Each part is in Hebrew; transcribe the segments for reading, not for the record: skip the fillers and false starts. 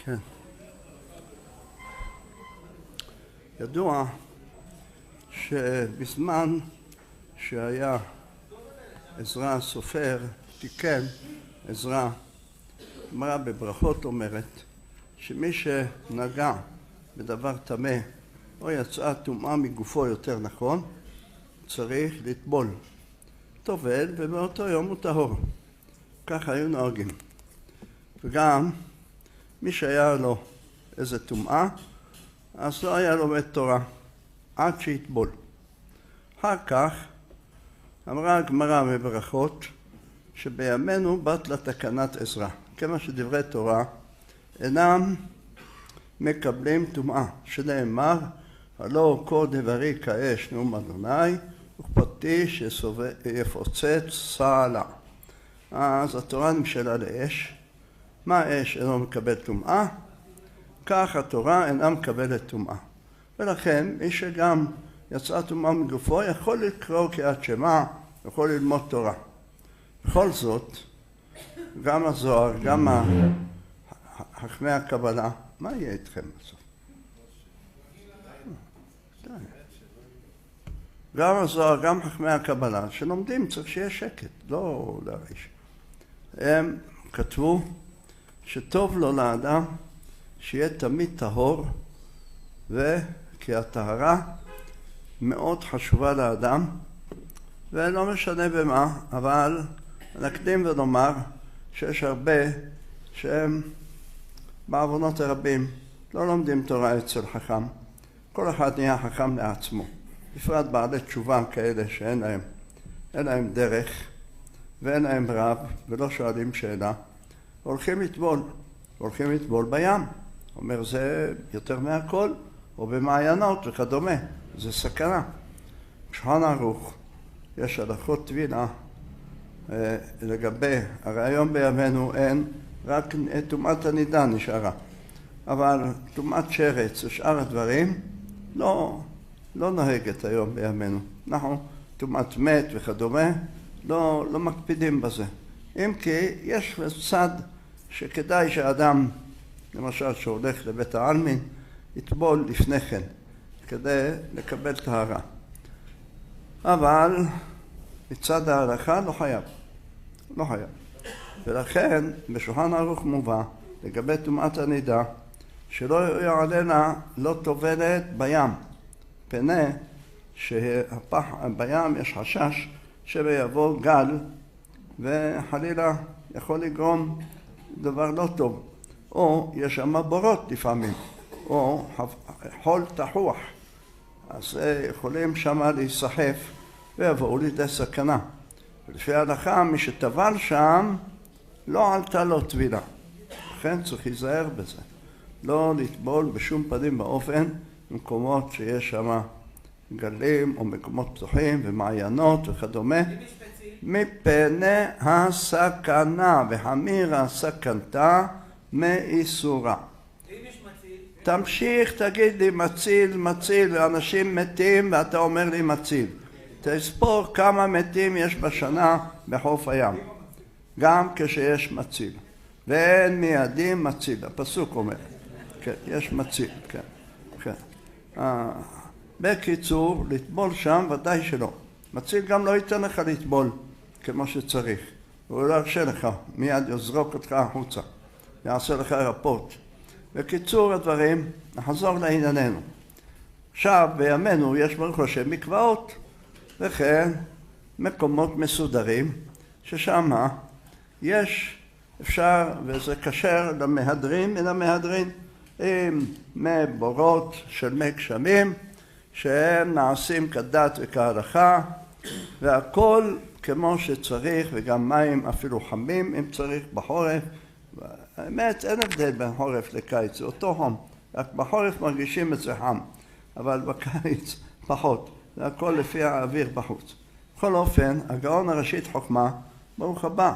כן. ידוע שבזמן שהיה עזרא הסופר תיקן עזרא, אמרה בברכות אומרת שמי שנגע בדבר טמא או יצאה טומאה מגופו, יותר נכון, צריך לטבול טובל ובאותו יום הוא טהור. ככה היו נוהגים. וגם מי שהיה לו איזה טומאה אז לא היה לומד תורה עד שיטבול. אחר כך אמרה הגמרא בברכות שבימינו בטלה תקנת עזרא, כמה שדברי תורה אינם מקבלים טומאה, שנאמר הלא כל דברי כאש נאום אדוני וכפתי שיפוצץ סלע. אז התורה נמשלה לאש. מה אש אינו מקבל טומאה? כך התורה אינה מקבלת טומאה. ולכן מי שגם יצאה טומאה מגופו יכול לקרוא קריאת שמע, יכול ללמוד תורה. בכל זאת, גם הזוהר, גם חכמי הקבלה, מה יהיה איתכם בסוף? גם הזוהר, גם חכמי הקבלה, שלומדים צריך שיהיה שקט, לא להרעיש. הם כתבו שטוב לו לאדם שיהיה תמיד טהור, וכי הטהרה מאוד חשובה לאדם, ולא משנה במה, אבל נקדים ונאמר שיש הרבה שהם בעוונות הרבים לא לומדים תורה אצל חכם. כל אחד נהיה חכם לעצמו, בפרט בעלי תשובה כאלה שאין להם דרך ואין להם רב ולא שואלים שאלה, הולכים לטבול בים. אומר זה יותר מהכל, או במעיינות וכדומה, זה סכנה. בשולחן ערוך יש הלכות טבילה לגבי, הרי היום בימינו אין, רק טומאת הנידה נשארה, אבל טומאת שרץ ושאר הדברים לא נוהגת היום בימינו. אנחנו טומאת מת וכדומה לא מקפידים בזה. אם כי יש צד שכדאי שאדם, למשל שהולך לבית העלמין, יטבול לפני כן כדי לקבל טהרה. אבל מצד ההלכה לא חייב. ולכן בשולחן ערוך מובא לגבי טומאת הנידה שלא יעלנה לא טובלת בים, פני שבים יש חשש שיבוא גל וחלילה יכול לגרום דבר לא טוב, או יש שם בורות לפעמים, או חול תחוח, אז יכולים שם להיסחף ויבואו לידי סכנה. ולפי ההלכה מי שטבל שם לא עלתה לו טבילה, לכן צריך להיזהר בזה, לא לטבול בשום פנים באופן במקומות שיש שם גלים או מקומות פתוחים ומעיינות וכדומה, מפני הסכנה, והמירה סכנתה מאיסורה. תמשיך, תגיד לי מציל, אנשים מתים ואתה אומר לי מציל. תספור כמה מתים יש בשנה בחוף הים, גם כשיש מציל. ואין מיידים מציל, הפסוק אומר. כן, יש מציל, כן. בקיצור, לטבול שם ודאי שלא. מציל גם לא ייתן לך לטבול כמו שצריך. הוא לא ירשה לך, מיד יזרוק אותך החוצה, יעשה לך רפורט. בקיצור הדברים, נחזור לענייננו. עכשיו בימינו יש ברוך השם מקוואות, וכן מקומות מסודרים, ששם יש אפשר, וזה קשר למהדרין מן המהדרין, עם מי בורות של מי גשמים, שהם נעשים כדת וכהלכה, והכל כמו שצריך, וגם מים אפילו חמים אם צריך בחורף. האמת אין הבדל בין חורף לקיץ, זה אותו חום, רק בחורף מרגישים את זה חם, אבל בקיץ פחות, זה הכל לפי האוויר בחוץ. בכל אופן, הגאון הראשית חוכמה, ברוך הבא.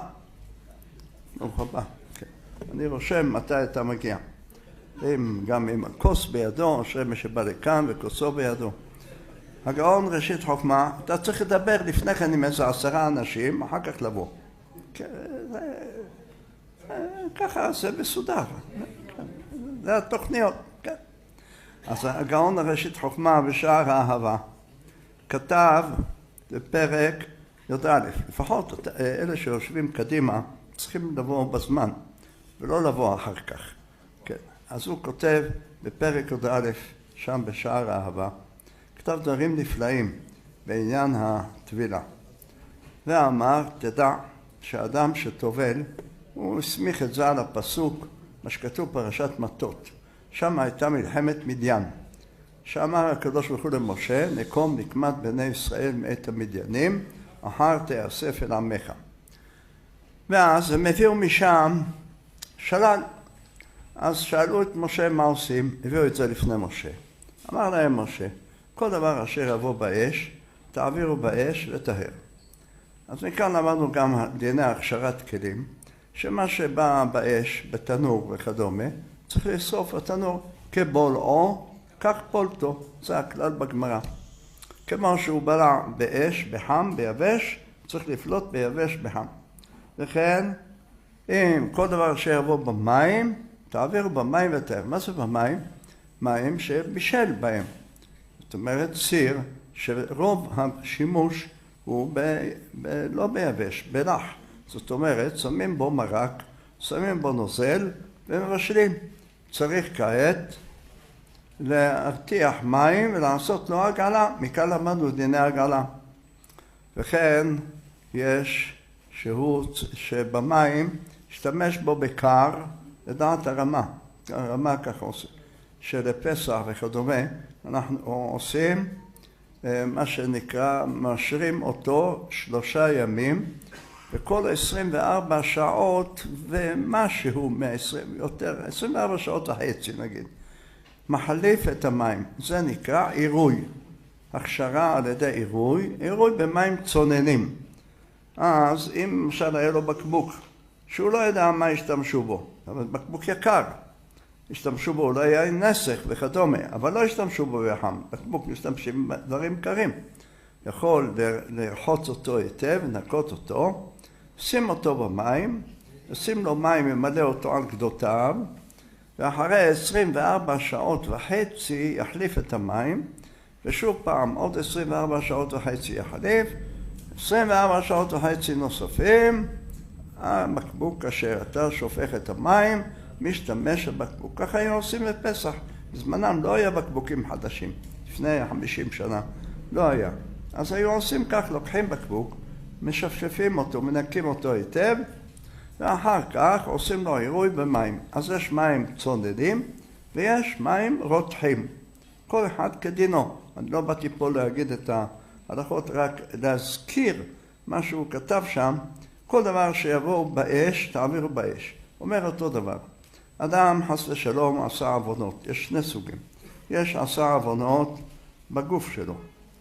כן. אני רושם מתי אתה מגיע, גם עם הכוס בידו, אשרי שבא לכאן וכוסו בידו. הגאון ראשית חוכמה, אתה צריך לדבר לפני כן עם איזה 10 אנשים, אחר כך לבוא. ככה זה מסודר. זה התוכניות, כן. אז הגאון הראשית חוכמה בשער האהבה כתב בפרק י"א, לפחות אלה שיושבים קדימה צריכים לבוא בזמן ולא לבוא אחר כך, כן. אז הוא כותב בפרק י"א שם בשער האהבה, כתב דברים נפלאים בעניין הטבילה, ואמר, תדע שאדם שטובל, הוא הסמיך את זה על הפסוק, מה שכתוב פרשת מטות. שם הייתה מלחמת מדיין. שאמר הקדוש ברוך הוא למשה, נקום נקמת בני ישראל מאת המדיינים, אחר תאסף אל עמך. ואז הם הביאו משם שלל. אז שאלו את משה מה עושים, הביאו את זה לפני משה. אמר להם משה, כל דבר אשר יבוא באש, תעבירו באש לטהר. אז מכאן למדנו גם דיני הכשרת כלים, שמה שבא באש, בתנור וכדומה, צריך לשרוף התנור כבולעו, כך פולטו. זה הכלל בגמרא. כמו שהוא בלע באש, בחם, ביבש, צריך לפלוט ביבש, בחם. וכן, אם כל דבר שיבוא במים, תעבירו במים וטהר. מה זה במים? מים שבישל בהם. זאת אומרת, סיר, שרוב השימוש הוא לא ביבש, בלח. זאת אומרת, שמים בו מרק, שמים בו נוזל ומבשלים. צריך כעת להרתיח מים ולעשות לו הגעלה. מכאן למדנו דיני הגעלה. וכן יש שבמים השתמש בו בקר לדעת הרמה. הרמה ככה עושה. שלפסח וכדומה אנחנו עושים מה שנקרא, משרים אותו 3 ימים, וכל 24 שעות ומשהו יותר, 24 שעות וחצי נגיד, מחליף את המים. זה נקרא עירוי. הכשרה על ידי עירוי במים צוננים. אז אם למשל היה לו בקבוק, שהוא לא יודע מה השתמשו בו, אבל בקבוק יקר, השתמשו בו אולי יין נסך וכדומה, אבל לא השתמשו בו בחם. בקבוק משתמשים בדברים קרים. יכול לרחוץ אותו היטב, לנקות אותו, שים אותו במים, שים לו מים, ממלא אותו על גדותיו, ואחרי 24 שעות וחצי יחליף את המים, ושוב פעם עוד 24 שעות וחצי יחליף, 24 שעות וחצי נוספים, הבקבוק כאשר אתה שופך את המים, משתמש בבקבוק. ככה היינו עושים בפסח. בזמנם לא היה בקבוקים חדשים. לפני 50 שנה לא היה. אז היו עושים כך, לוקחים בקבוק, משפשפים אותו, מנקים אותו היטב, ואחר כך עושים לו עירוי במים. אז יש מים צוננים ויש מים רותחים. כל אחד כדינו. אני לא באתי פה להגיד את ההלכות, רק להזכיר מה שהוא כתב שם. כל דבר שיבואו באש, תעבירו באש. אומר אותו דבר. אדם חס ושלום עשה עוונות. יש 2 סוגים. יש עשה עוונות בגוף שלו.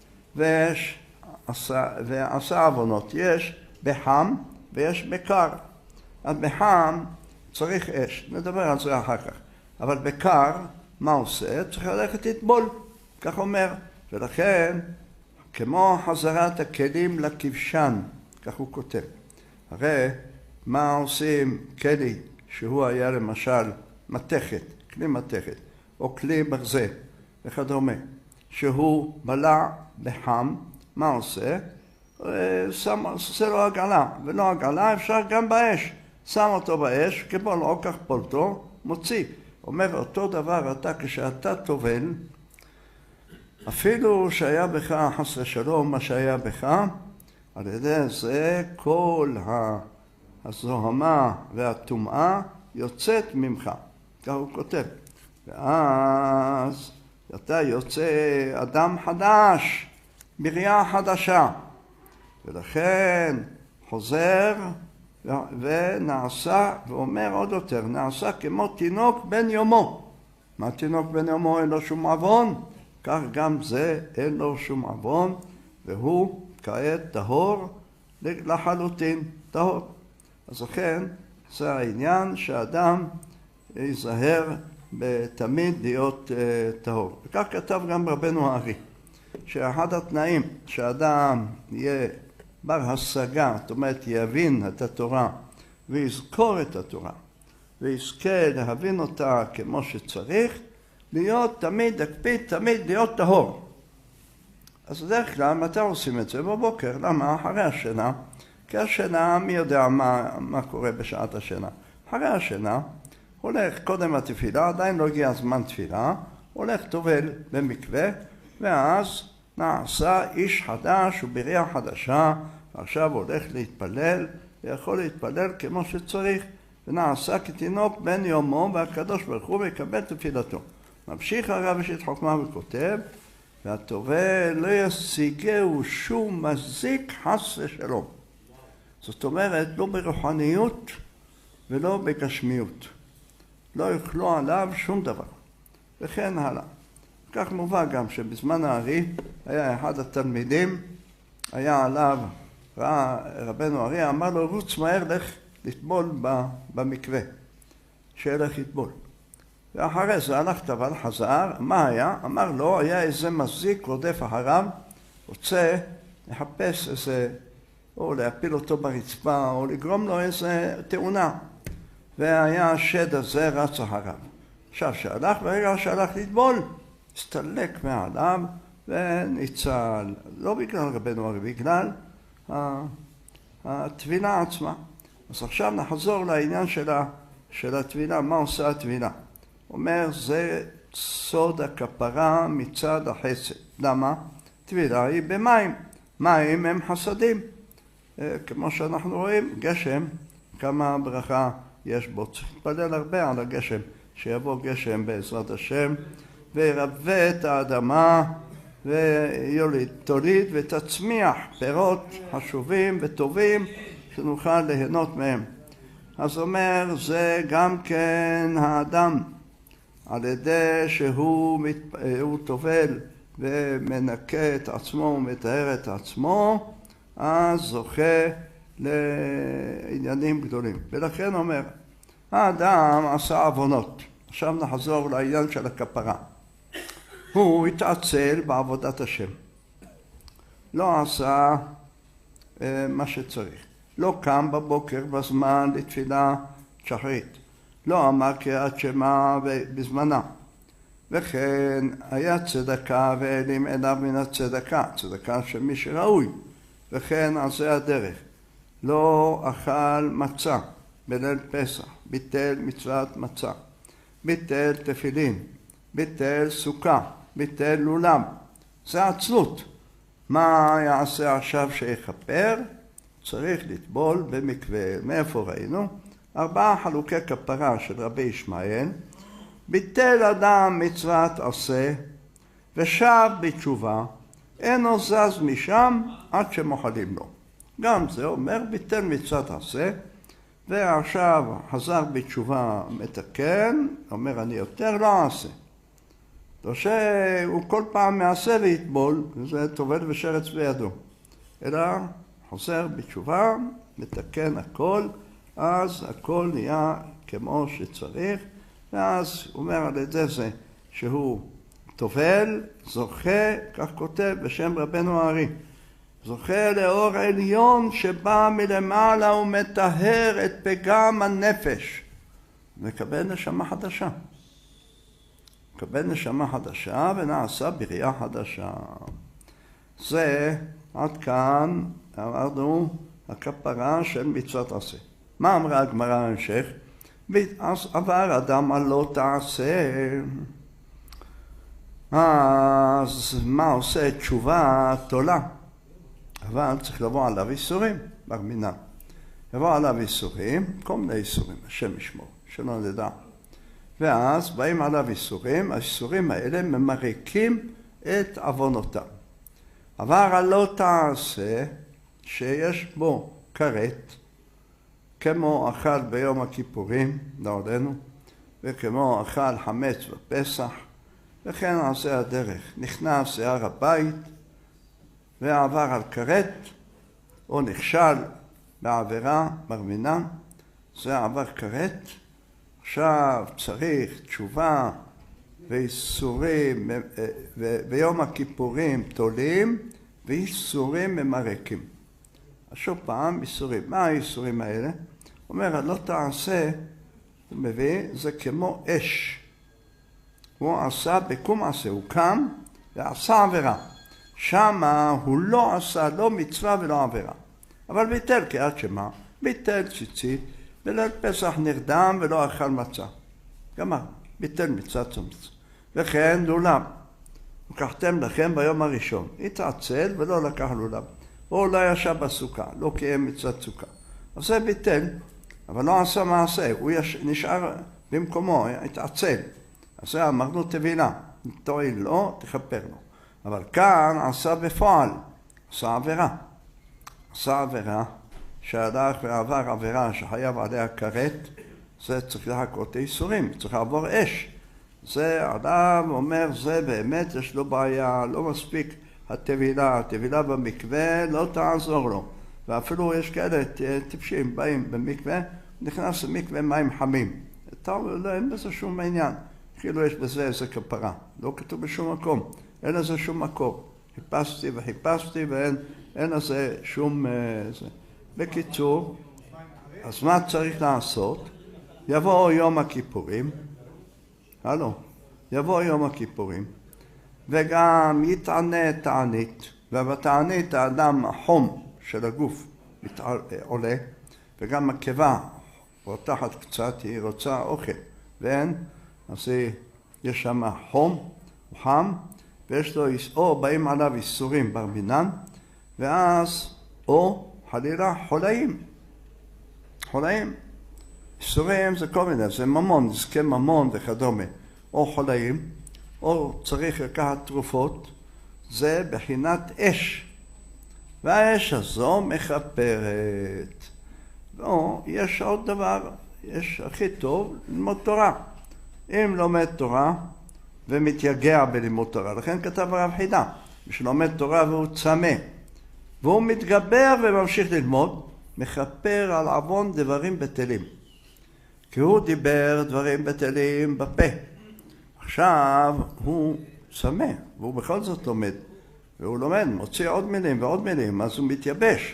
ועשה עוונות. יש בחם ויש בקר. אז בחם צריך אש. נדבר על זה אחר כך. אבל בקר, מה עושה? צריך ללכת לטבול. כך אומר. ולכן, כמו חזרת הכלים לכבשן, כך הוא כותב. הרי מה עושים כלי שהוא היה למשל מתכת, כלי מתכת, או כלי ברזל וכדומה, שהוא בלע בחם, מה עושה? עושה לו הגעלה, ולא הגעלה אפשר גם באש. שם אותו באש, כבול או כך פולטו, מוציא. אומר אותו דבר אתה כשאתה טובל, אפילו שהיה בך חס ושלום מה שהיה בך, על ידי זה כל הזוהמה והטומאה יוצאת ממך. כך הוא כותב. ואז אתה יוצא אדם חדש, בריאה חדשה. ולכן חוזר ונעשה, ואומר עוד יותר, נעשה כמו תינוק בן יומו. מה תינוק בן יומו? אין לו שום עוון. כך גם זה אין לו שום עוון, והוא כעת טהור לחלוטין, טהור. אז לכן זה העניין שאדם ייזהר בתמיד להיות טהור. וכך כתב גם רבנו הארי, שאחד התנאים שאדם יהיה בר השגה, זאת אומרת יבין את התורה ויזכור את התורה, ויזכה להבין אותה כמו שצריך, להיות תמיד, הקפיד תמיד להיות טהור. אז בדרך כלל מתי עושים את זה? בבוקר. למה? אחרי השינה. כי השינה, מי יודע מה קורה בשעת השינה. אחרי השינה, הולך קודם התפילה, עדיין לא הגיע זמן תפילה, הולך טובל במקווה, ואז נעשה איש חדש ובריאה חדשה, ועכשיו הולך להתפלל, ויכול להתפלל כמו שצריך, ונעשה כתינוק בן יומו, והקדוש ברוך הוא מקבל תפילתו. ממשיך הרב ראשית חוכמה וכותב, והטובל לא ישיגהו שום מזיק חס ושלום. זאת אומרת, לא ברוחניות ולא בגשמיות. לא יוכלו עליו שום דבר. וכן הלאה. כך מובא גם שבזמן הארי היה אחד התלמידים, היה עליו, ראה רבנו ארי, אמר לו, רוץ מהר, לך לטבול במקווה, שילך לטבול. ואחרי זה הלך טבל, חזר, מה היה? אמר לו, היה איזה מזיק רודף אחריו, רוצה לחפש איזה, או להפיל אותו ברצפה, או לגרום לו איזה תאונה. והיה השד הזה רץ אחריו. עכשיו שהלך, ברגע שהלך לטבול, הסתלק מעליו וניצל. לא בגלל רבנו ארי, בגלל הטבילה עצמה. אז עכשיו נחזור לעניין של הטבילה, מה עושה הטבילה? אומר, זה סוד הכפרה מצד החסד. למה? טבילה היא במים. מים הם חסדים. כמו שאנחנו רואים, גשם, כמה ברכה יש בו. צריך להתפלל הרבה על הגשם, שיבוא גשם בעזרת השם, וירווה את האדמה, תוליד ותצמיח פירות חשובים וטובים, שנוכל ליהנות מהם. אז אומר, זה גם כן האדם, על ידי שהוא טובל ומנקה את עצמו ומטהר את עצמו, אז זוכה לעניינים גדולים. ולכן אומר, האדם עשה עוונות. עכשיו נחזור לעניין של הכפרה. הוא התעצל בעבודת השם. לא עשה מה שצריך. לא קם בבוקר בזמן לתפילה שחרית. לא אמר קריאת שמע בזמנה. וכן היה צדקה ואלים אליו מן הצדקה. צדקה של מי שראוי. וכן על זה הדרך. לא אכל מצה בליל פסח. ביטל מצוות מצה. ביטל תפילין. ביטל סוכה. ביטל לולב. זה עצלות. מה יעשה עכשיו שיכפר? צריך לטבול במקווה. מאיפה ראינו? 4 חלוקי כפרה של רבי ישמעאל. ביטל אדם מצוות עשה ושב בתשובה, אינו זז משם עד שמוחלים לו. גם זה אומר ביטל מצוות עשה, ועכשיו חזר בתשובה מתקן, אומר אני יותר לא אעשה. לא שהוא כל פעם מעשה להתבול, זה טובל ושרץ בידו, אלא חוזר בתשובה, מתקן הכל, אז הכל נהיה כמו שצריך, ואז הוא אומר על ידי זה שהוא טובל, זוכה, כך כותב בשם רבנו הארי, זוכה לאור עליון שבא מלמעלה ומטהר את פגם הנפש, מקבל נשמה חדשה. מקבל נשמה חדשה ונעשה בריאה חדשה. זה עד כאן אמרנו הכפרה של מצוות עשה. מה אמרה הגמרא ההמשך? אז עבר אדם על לא תעשה. אז מה עושה תשובה? תולה. אבל צריך לבוא עליו איסורים, בר מינן. לבוא עליו איסורים, כל מיני איסורים, השם ישמור, שלא נדע. ואז באים עליו איסורים, האיסורים האלה ממרקים את עוונותיו. עבר על לא תעשה, שיש בו כרת, כמו אכל ביום הכיפורים, לעודנו, וכמו אכל חמץ בפסח, וכן עשה הדרך. נכנס להר הבית, ועבר על כרת, או נכשל בעבירה מרמינה, זה עבר כרת. עכשיו צריך תשובה ואיסורים, ביום הכיפורים תולים, ואיסורים ממרקים. אז שוב פעם, איסורים. מה האיסורים האלה? אומר, לא תעשה, הוא מביא, זה כמו אש. הוא עשה בקום עשה, הוא קם ועשה עבירה. שמה הוא לא עשה לא מצווה ולא עבירה. אבל ביטל קריאת שמע, ביטל ציצית, בליל פסח נרדם ולא אכל מצה. גמר, ביטל מצוות צומצום. וכן לולב. לקחתם לכם ביום הראשון. התעצל ולא לקח לולב. או לא ישב בסוכה, לא קיים מצוות סוכה. אז זה ביטל, אבל לא עשה מעשה. הוא נשאר במקומו, התעצל. אז זה אמרנו תבילה. תועיל לו, תכפר לו. אבל כאן עשה בפועל. עשה עבירה. עשה עבירה שהלך ועבר עבירה שחייב עליה כרת. זה צריך לחכות איסורים, צריך לעבור אש. זה אדם אומר, זה באמת יש לו בעיה, לא מספיק הטבילה במקווה, לא תעזור לו. ואפילו יש כאלה טיפשים, באים במקווה, נכנס למקווה מים חמים. לא, אין בזה שום עניין. כאילו יש בזה איזה כפרה. לא כתוב בשום מקום. אין לזה שום מקור. חיפשתי וחיפשתי ואין לזה שום... בקיצור, אז מה צריך לעשות? יבוא יום הכיפורים, יבוא יום הכיפורים, וגם יתענה תענית, ובתענית האדם החום של הגוף עולה, וגם הקיבה רותחת קצת, היא רוצה אוכל, ואין, אז יש שם חום, הוא חם, ויש לו, או באים עליו איסורים בר מינן, ואז, או חלילה חולאים. איסורים זה כל מיני, זה ממון, נזקי ממון וכדומה, או חולאים, או צריך לקחת תרופות, זה בחינת אש. והאש הזו מכפרת. או, יש עוד דבר, יש הכי טוב ללמוד תורה. אם לומד תורה ומתייגע בלימוד תורה, לכן כתב הרב חידה, שלומד תורה והוא צמא, והוא מתגבר וממשיך ללמוד, מכפר על עוון דברים בטלים. כי הוא דיבר דברים בטלים בפה. עכשיו הוא צמא, והוא בכל זאת לומד. והוא לומד, מוציא עוד מילים ועוד מילים, אז הוא מתייבש.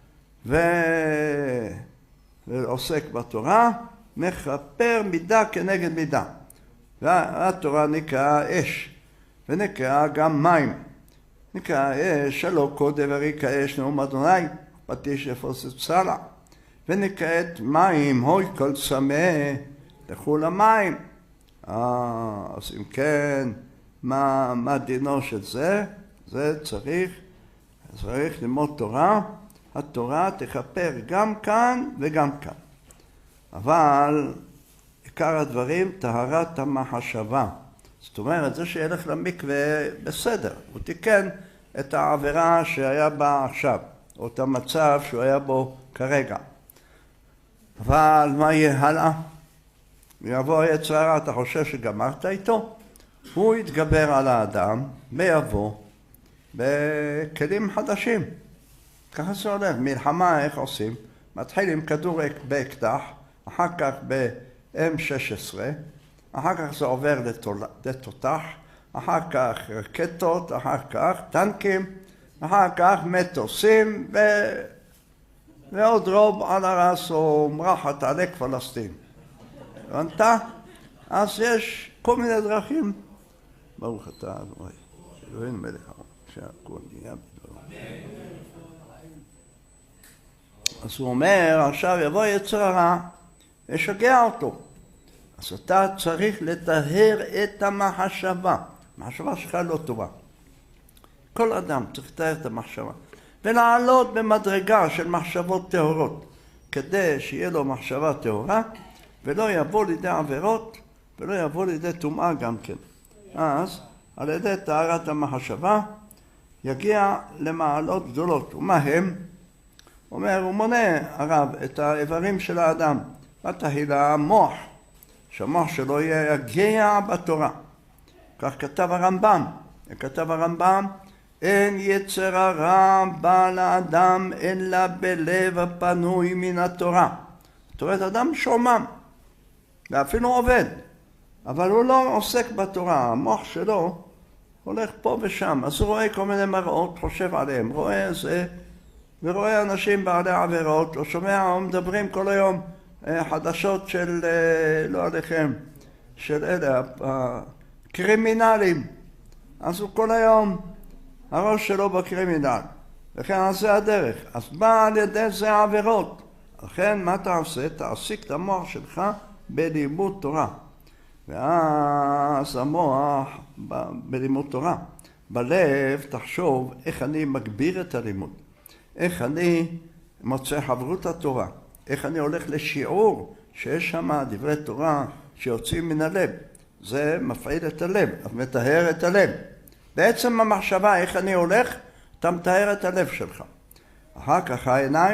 ועוסק בתורה, מכפר מידה כנגד מידה. והתורה נקרא אש, ונקרא גם מים. נקרא אש, שלא קודם וריקה אש נאום אדוני, פטיש אפוסת סלע. ונקראת מים, הוי כל צמא, לכו למים. אז אם כן, מה דינו של זה? זה צריך ללמוד תורה. התורה תכפר גם כאן וגם כאן. אבל עיקר הדברים, טהרת המחשבה. זאת אומרת, זה שילך למקווה בסדר. הוא תיקן את העבירה שהיה בה עכשיו, או את המצב שהוא היה בו כרגע. אבל מה יהיה הלאה? יבוא יצר הרע, אתה חושב שגמרת איתו? הוא יתגבר על האדם ויבוא בכלים חדשים. ככה זה הולך. מלחמה איך עושים? מתחיל עם כדור באקדח, אחר כך ב-M16, אחר כך זה עובר לתותח, אחר כך רקטות, אחר כך טנקים, אחר כך מטוסים ועוד רוב על הרס או מרחת עלק פלסטין. הבנת? אז יש כל מיני דרכים. ברוך אתה אדוני, אלוהינו מלך העולם, שהכל נהיה בדברו. אז הוא אומר, עכשיו יבוא יצר הרע, ישגע אותו. אז אתה צריך לטהר את המחשבה. המחשבה שלך לא טובה. כל אדם צריך לטהר את המחשבה. ולעלות במדרגה של מחשבות טהורות, כדי שיהיה לו מחשבה טהורה, ולא יבוא לידי עבירות, ולא יבוא לידי טומאה גם כן. אז על ידי טהרת המחשבה, יגיע למעלות גדולות. ומה הם? אומר, הוא מונה הרב את האיברים של האדם. בתחילה המוח, שהמוח שלו יגיע בתורה. כך כתב הרמב"ם. כתב הרמב"ם, אין יצר הרע בא לאדם אלא בלב הפנוי מן התורה. זאת אומרת, אדם שומם, ואפילו עובד, אבל הוא לא עוסק בתורה. המוח שלו הולך פה ושם, אז הוא רואה כל מיני מראות, חושב עליהם, רואה זה, ורואה אנשים בעלי עבירות, או שומע או מדברים כל היום חדשות של, לא עליכם, של אלה, הקרימינלים. אז הוא כל היום, הראש שלו בקרימינל. וכן על זה הדרך. אז בא על ידי זה העבירות. לכן מה אתה עושה? תעסיק את המוח שלך בלימוד תורה. ואז המוח בלימוד תורה. בלב תחשוב איך אני מגביר את הלימוד. איך אני מוצא חברות התורה. איך אני הולך לשיעור שיש שם דברי תורה שיוצאים מן הלב. זה מפעיל את הלב, מטהר את הלב. בעצם המחשבה איך אני הולך, אתה מטהר את הלב שלך. אחר כך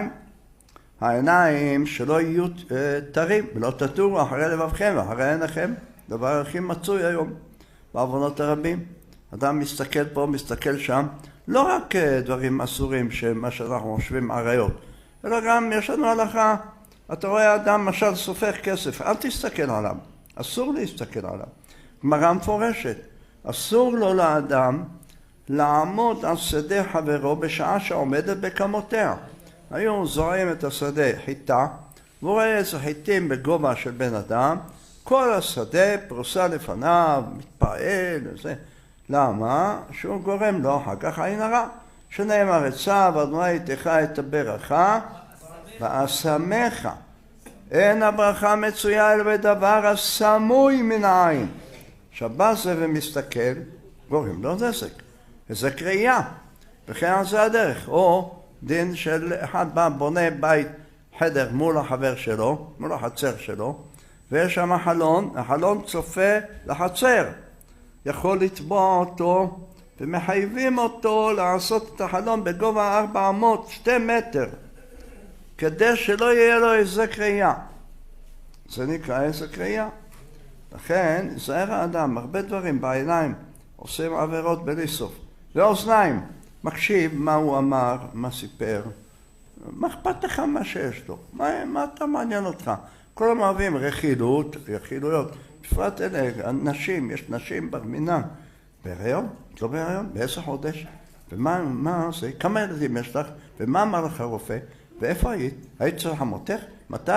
העיניים שלא יהיו תרים ולא תטורו אחרי לבבכם ואחרי עיניכם. דבר הכי מצוי היום בעוונות הרבים. אדם מסתכל פה, מסתכל שם, לא רק דברים אסורים שמה שאנחנו חושבים עריות, אלא גם יש לנו הלכה. אתה רואה אדם משל סופך כסף, אל תסתכל עליו, אסור להסתכל עליו. גמרא מפורשת, אסור לו לאדם לעמוד על שדה חברו בשעה שעומדת בקמותיה. היו זורעים את השדה חיטה, והוא רואה איזה חיטים בגובה של בן אדם, כל השדה פרוסה לפניו, מתפעל וזה. למה? שהוא גורם לו אחר כך עין הרע. שנאמר עצה אדוני איתך את הברכה ואשמך. אין הברכה מצויה אלא בדבר הסמוי מן העין. שבא זה ומסתכל, גורם לו נזק. וזה קריאה. וכן על זה הדרך. או דין של אחד בא בונה בית חדר מול החבר שלו, מול החצר שלו, ויש שם חלון, החלון צופה לחצר. יכול לתבוע אותו ומחייבים אותו לעשות את החלון בגובה 400, 2 מטר, כדי שלא יהיה לו איזה קריאה. זה נקרא איזה קריאה. לכן, זהר האדם, הרבה דברים בעיניים, עושים עבירות בלי סוף. ואוזניים, מקשיב מה הוא אמר, מה סיפר. מה אכפת לך מה שיש לו? מה אתה מעניין אותך? כל הם אוהבים רכילויות, בפרט אלה, נשים, יש נשים ברמינן. בהיריון? לא בהיריון? באיזה חודש? ומה זה? כמה ילדים יש לך? ומה אמר לך הרופא? ואיפה היית? היית צריך חמותך? מתי?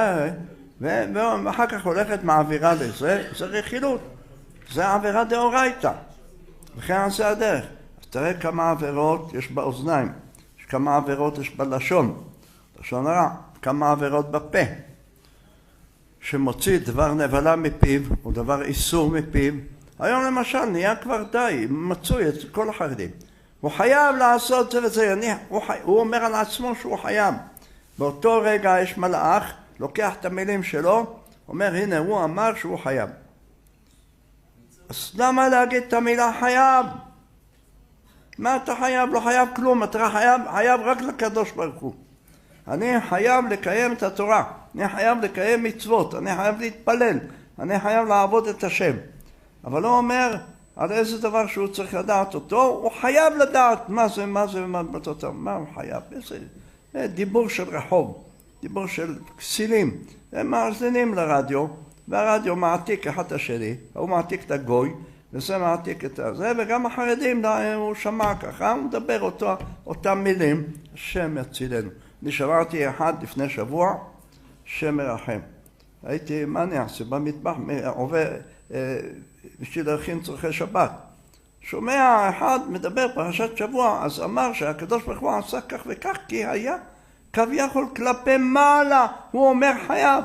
ואחר כך הולכת מעבירה לזה, זה רכילות. זה עבירה דאורייתא. וכן זה הדרך. אז תראה כמה עבירות יש באוזניים. יש כמה עבירות יש בלשון. לשון הרע. כמה עבירות בפה. שמוציא דבר נבלה מפיו, או דבר איסור מפיו. היום למשל נהיה כבר די, מצוי את כל החרדים. הוא חייב לעשות זה וזה, הוא אומר על עצמו שהוא חייב. באותו רגע יש מלאך, לוקח את המילים שלו, אומר הנה הוא אמר שהוא חייב. אז למה להגיד את המילה חייב? מה אתה חייב? לא חייב כלום, אתה חייב רק לקדוש ברוך הוא. אני חייב לקיים את התורה, אני חייב לקיים מצוות, אני חייב להתפלל, אני חייב לעבוד את השם. אבל הוא אומר על איזה דבר שהוא צריך לדעת אותו, הוא חייב לדעת מה הוא חייב. זה דיבור של רחוב, דיבור של כסילים. הם מאזינים לרדיו, והרדיו מעתיק אחד השני, הוא מעתיק את הגוי, וזה מעתיק את זה, וגם החרדים, הוא שמע ככה, הוא מדבר אותם מילים, השם יצילנו. אני שמעתי אחד לפני שבוע, שם מרחם. הייתי, מה אני אעשה? במטבח, עובר, בשביל להכין צורכי שבת. שומע אחד מדבר פרשת שבוע, אז אמר שהקדוש ברוך הוא עשה כך וכך, כי היה כביכול כלפי מעלה, הוא אומר חייב,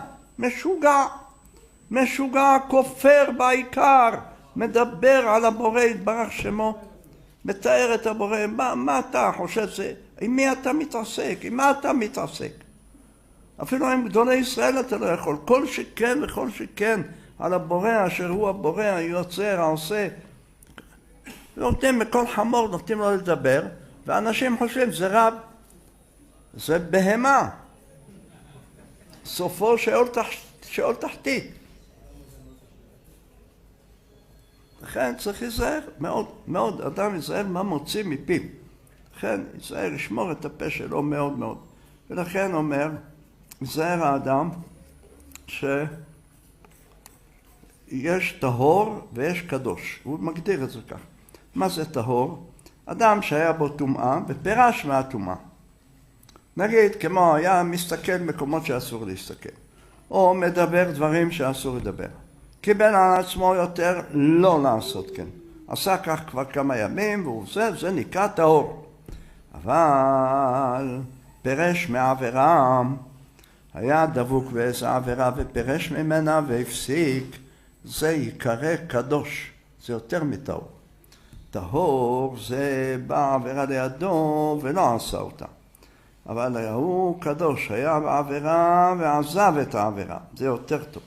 משוגע, כופר בעיקר, מדבר על הבורא יתברך שמו, מתאר את הבורא. מה אתה חושב זה? עם מי אתה מתעסק? עם מה אתה מתעסק? אפילו עם גדולי ישראל אתה לא יכול. כל שכן וכל שכן על הבורא אשר הוא הבורא, היוצר, העושה. נותנים מכל חמור, נותנים לו לדבר, ואנשים חושבים זה רב, זה בהמה. סופו שאול תחתית. לכן צריך להיזהר מאוד, מאוד. אדם יזהר מה מוציא מפיו. לכן יזהר ישמור את הפה שלו מאוד מאוד. ולכן אומר, יזהר האדם שיש טהור ויש קדוש. הוא מגדיר את זה כך. מה זה טהור? אדם שהיה בו טומאה ופרש מהטומאה. נגיד כמו היה מסתכל מקומות שאסור להסתכל. או מדבר דברים שאסור לדבר. קיבל על עצמו יותר לא לעשות כן. עשה כך כבר כמה ימים והוא עושה, זה נקרא טהור. אבל פירש מעבירה, היה דבוק באיזה עבירה ופירש ממנה והפסיק, זה יקרא קדוש, זה יותר מטהור. טהור זה בא עבירה לידו ולא עשה אותה. אבל הוא קדוש, היה בעבירה ועזב את העבירה, זה יותר טוב.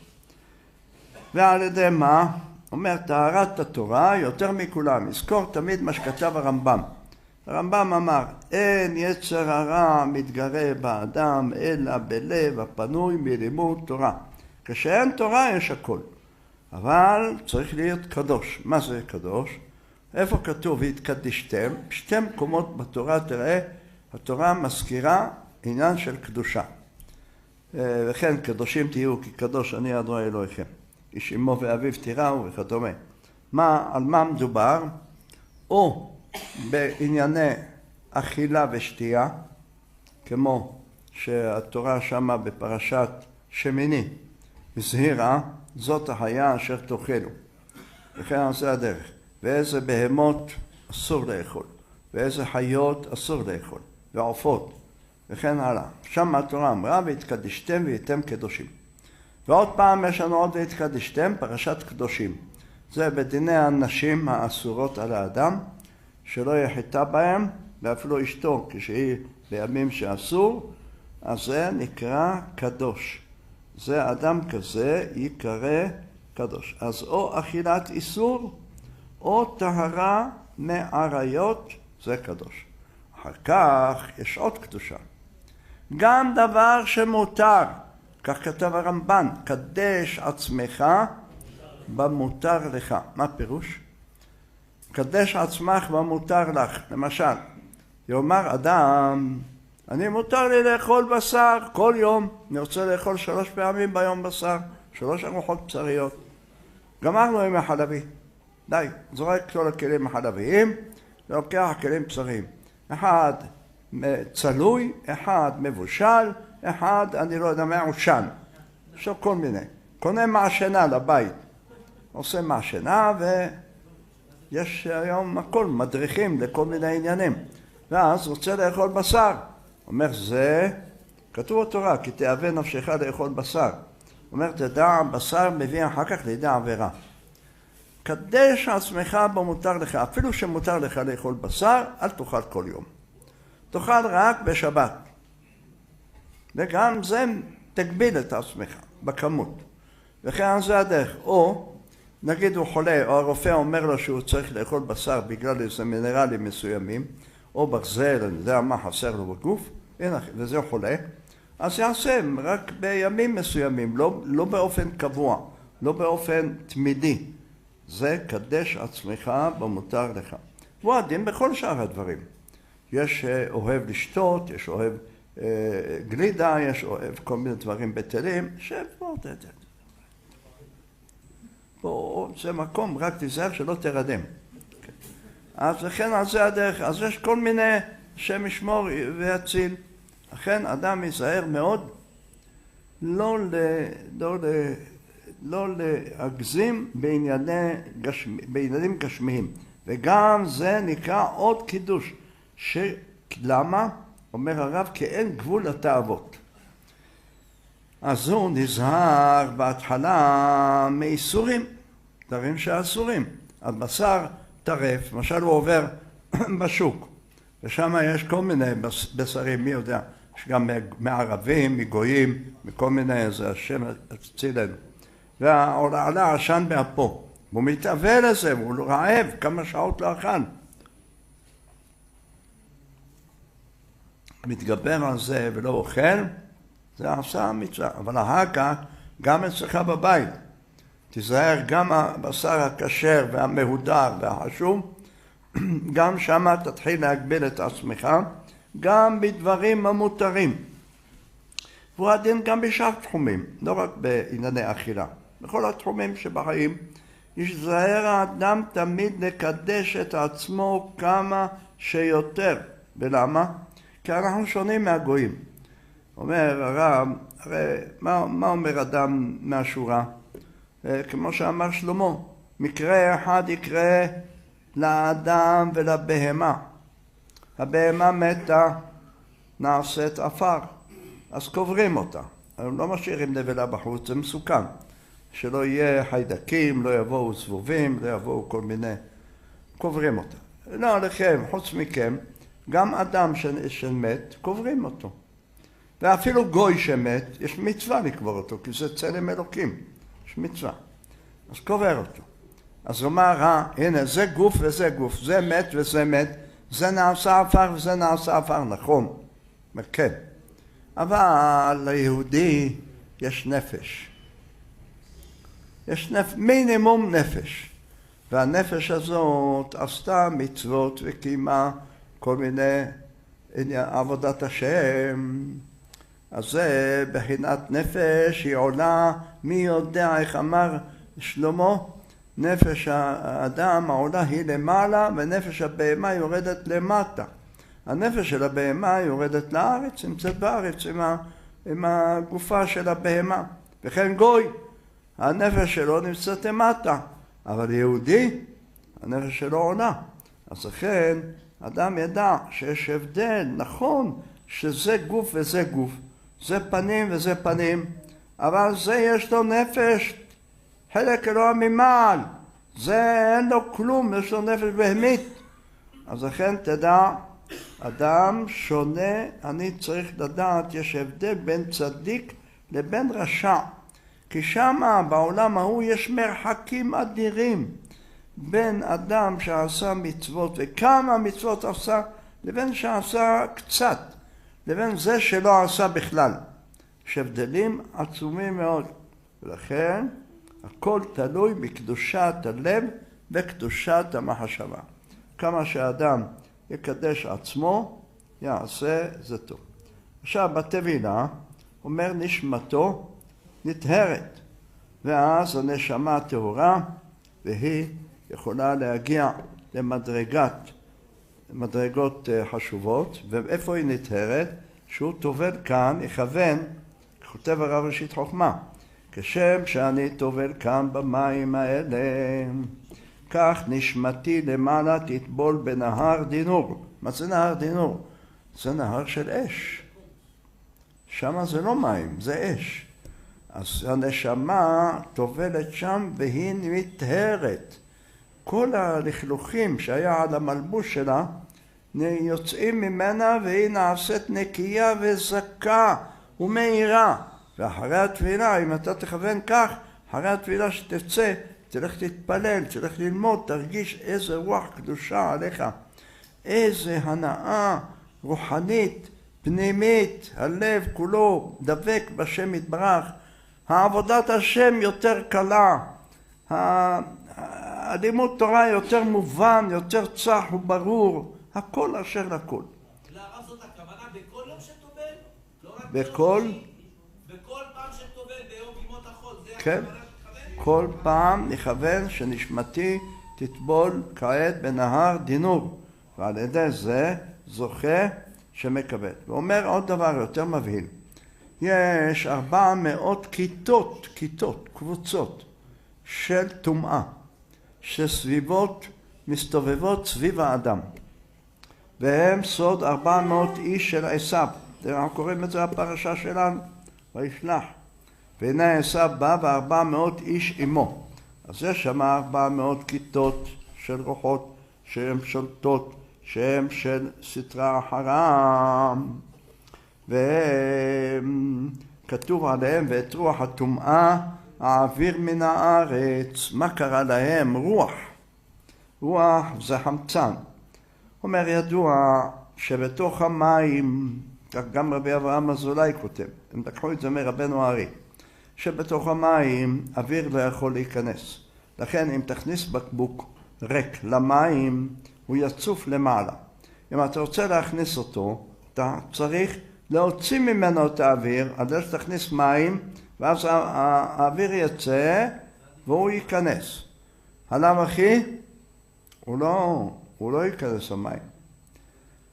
ועל ידי מה? אומר טהרת התורה יותר מכולם. יזכור תמיד מה שכתב הרמב"ם. הרמב"ם אמר, אין יצר הרע מתגרה באדם אלא בלב הפנוי מלימוד תורה. כשאין תורה יש הכל. אבל צריך להיות קדוש. מה זה קדוש? איפה כתוב והתקדישתם? בשתי מקומות בתורה תראה, התורה מזכירה עניין של קדושה. וכן קדושים תהיו כי קדוש אני אדוני אלוהיכם. איש אמו ואביו תיראו וכדומה. על מה מדובר? או בענייני אכילה ושתייה, כמו שהתורה שמה בפרשת שמיני הזהירה, זאת החיה אשר תאכלו. וכן זה הדרך. ואיזה בהמות אסור לאכול, ואיזה חיות אסור לאכול, ועופות, וכן הלאה. שם התורה אמרה, והתקדישתם והייתם קדושים. ועוד פעם יש לנו עוד והתקדישתם, פרשת קדושים. זה בדיני הנשים האסורות על האדם, שלא יחטא בהם, ואפילו אשתו, כשהיא בימים שאסור, אז זה נקרא קדוש. זה אדם כזה יקרא קדוש. אז או אכילת איסור, או טהרה מעריות, זה קדוש. אחר כך יש עוד קדושה. גם דבר שמותר, כך כתב הרמב"ן, קדש עצמך במותר לך. מה פירוש? קדש עצמך במותר לך. למשל, יאמר אדם, אני מותר לי לאכול בשר כל יום. אני רוצה לאכול 3 פעמים ביום בשר, 3 ארוחות בשריות. גמרנו עם החלבי. די, זורק כל הכלים החלביים, ולוקח כלים בשריים. אחד צלוי, אחד מבושל, אחד אני לא יודע מעושן. עכשיו כל מיני. קונה מעשנה לבית. עושה מעשנה ויש היום הכל, מדריכים לכל מיני עניינים. ואז רוצה לאכול בשר. אומר זה, כתוב בתורה, כי תאווה נפשך לאכול בשר. אומר תדע, בשר מביא אחר כך לידי עבירה. קדש עצמך במותר לך, אפילו שמותר לך לאכול בשר, אל תאכל כל יום. תאכל רק בשבת. וגם זה תגביל את עצמך בכמות. וכן זה הדרך. או נגיד הוא חולה, או הרופא אומר לו שהוא צריך לאכול בשר בגלל איזה מינרלים מסוימים, או ברזל, אני יודע מה חסר לו בגוף, וזה חולה, אז יעשה רק בימים מסוימים, לא באופן קבוע, לא באופן תמידי. זה קדש עצמך במותר לך. והוא הדין בכל שאר הדברים. יש אוהב לשתות, יש אוהב גלידה, יש אוהב כל מיני דברים בטלים, פה זה מקום, רק תיזהר שלא תרדם. אז לכן על זה הדרך, אז יש כל מיני שם ישמור ויציל. לכן אדם ייזהר מאוד לא להגזים בעניינים גשמיים. וגם זה נקרא עוד קידוש. למה? אומר הרב, כי אין גבול לתאוות. אז הוא נזהר בהתחלה מאיסורים, דברים שאסורים. הבשר טרף, למשל הוא עובר בשוק, ושם יש כל מיני בשרים, מי יודע, יש גם מערבים, מגויים, מכל מיני, זה השם הצילנו. ועלה עשן באפו, והוא מתאווה לזה, והוא רעב, כמה שעות לא אכל. מתגבר על זה ולא אוכל, זה עשה מצווה. אבל אחר כך, גם אצלך בבית, תיזהר גם הבשר הכשר והמהודר והחשוב, גם שמה תתחיל להגביל את עצמך, גם בדברים המותרים. והוא הדין גם בשאר תחומים, לא רק בענייני אכילה. בכל התחומים שבחיים, יזהר האדם תמיד לקדש את עצמו כמה שיותר. ולמה? כי אנחנו שונים מהגויים. אומר הרב, הרי מה אומר אדם מהשורה? כמו שאמר שלמה, מקרה אחד יקרה לאדם ולבהמה. הבהמה מתה, נעשית עפר, אז קוברים אותה. הם לא משאירים נבלה בחוץ, זה מסוכן. שלא יהיה חיידקים, לא יבואו זבובים, לא יבואו כל מיני. קוברים אותה. לא עליכם, חוץ מכם, גם אדם שמת, קוברים אותו. ואפילו גוי שמת, יש מצווה לקבור אותו, כי זה צלם אלוקים. יש מצווה. אז קובר אותו. אז הוא אמר, הנה, זה גוף וזה גוף, זה מת וזה מת, זה נעשה עפר וזה נעשה עפר, נכון. כן. אבל ליהודי יש נפש. יש מינימום נפש. והנפש הזאת עשתה מצוות וקיימה כל מיני עבודת השם. אז זה בחינת נפש, היא עולה, מי יודע איך אמר שלמה? נפש האדם העולה היא למעלה ונפש הבהמה יורדת למטה. הנפש של הבהמה יורדת לארץ, נמצאת בארץ עם הגופה של הבהמה. וכן גוי, הנפש שלו נמצאת למטה, אבל יהודי, הנפש שלו עולה. אז לכן אדם ידע שיש הבדל, נכון שזה גוף וזה גוף, זה פנים וזה פנים, אבל זה יש לו נפש, חלק אלוה ממעל, זה אין לו כלום, יש לו נפש בהמית. אז לכן תדע, אדם שונה, אני צריך לדעת, יש הבדל בין צדיק לבין רשע. כי שמה בעולם ההוא יש מרחקים אדירים בין אדם שעשה מצוות וכמה מצוות עשה, לבין שעשה קצת, לבין זה שלא עשה בכלל. יש הבדלים עצומים מאוד. ולכן הכל תלוי בקדושת הלב וקדושת המחשבה. כמה שהאדם יקדש עצמו, יעשה זה טוב. עכשיו בתבינה אומר נשמתו נטהרת, ואז הנשמה טהורה, והיא יכולה להגיע למדרגות חשובות. ואיפה היא נטהרת? שהוא טובל כאן, יכוון, כותב הרב ראשית חוכמה, כשם שאני טובל כאן במים האלה, כך נשמתי למעלה תטבול בנהר דינור. מה זה נהר דינור? זה נהר של אש. שמה זה לא מים, זה אש. אז הנשמה טובלת שם והיא מטהרת. כל הלכלוכים שהיה על המלבוש שלה יוצאים ממנה, והיא נעשית נקייה וזכה ומאירה. ואחרי התפילה, אם אתה תכוון כך, אחרי התפילה שתצא, תלך תתפלל, תלך ללמוד, תרגיש איזה רוח קדושה עליך, איזה הנאה רוחנית, פנימית, הלב כולו דבק בשם יתברך, העבודת השם יותר קלה, הלימוד תורה יותר מובן, יותר צח וברור, הכל אשר לכל. לרב זאת הכוונה בכל יום שטובל? לא רק בכל? בכל פעם שטובל ביום ימות החול, זה כן. הכוונה שתכוון? כל פעם נכוון שנשמתי תטבול כעת בנהר דינור, ועל ידי זה זוכה שמקבל. ואומר עוד דבר יותר מבהיל, יש 400 כיתות, קבוצות של טומאה שסביבות מסתובבות סביב האדם, והם סוד 400 איש של עשיו. אנחנו קוראים את זה בפרשה שלנו, וישלח. והנה עשיו בא ו400 איש עמו. אז יש שם 400 כיתות של רוחות שהן שולטות, שהן של סטרה אחרם, וכתוב עליהם ואת רוח הטומאה האוויר מן הארץ. מה קרה להם? רוח זה חמצן. אומר ידוע שבתוך המים, גם רבי אברהם אזולאי כותב, הם לקחו את זה מרבנו הארי, שבתוך המים אוויר לא יכול להיכנס. לכן אם תכניס בקבוק ריק למים, הוא יצוף למעלה. אם אתה רוצה להכניס אותו, אתה צריך להוציא ממנו את האוויר, עד שתכניס מים, ואז האוויר יצא והוא ייכנס. הלם אחי? הוא לא ייכנס למים.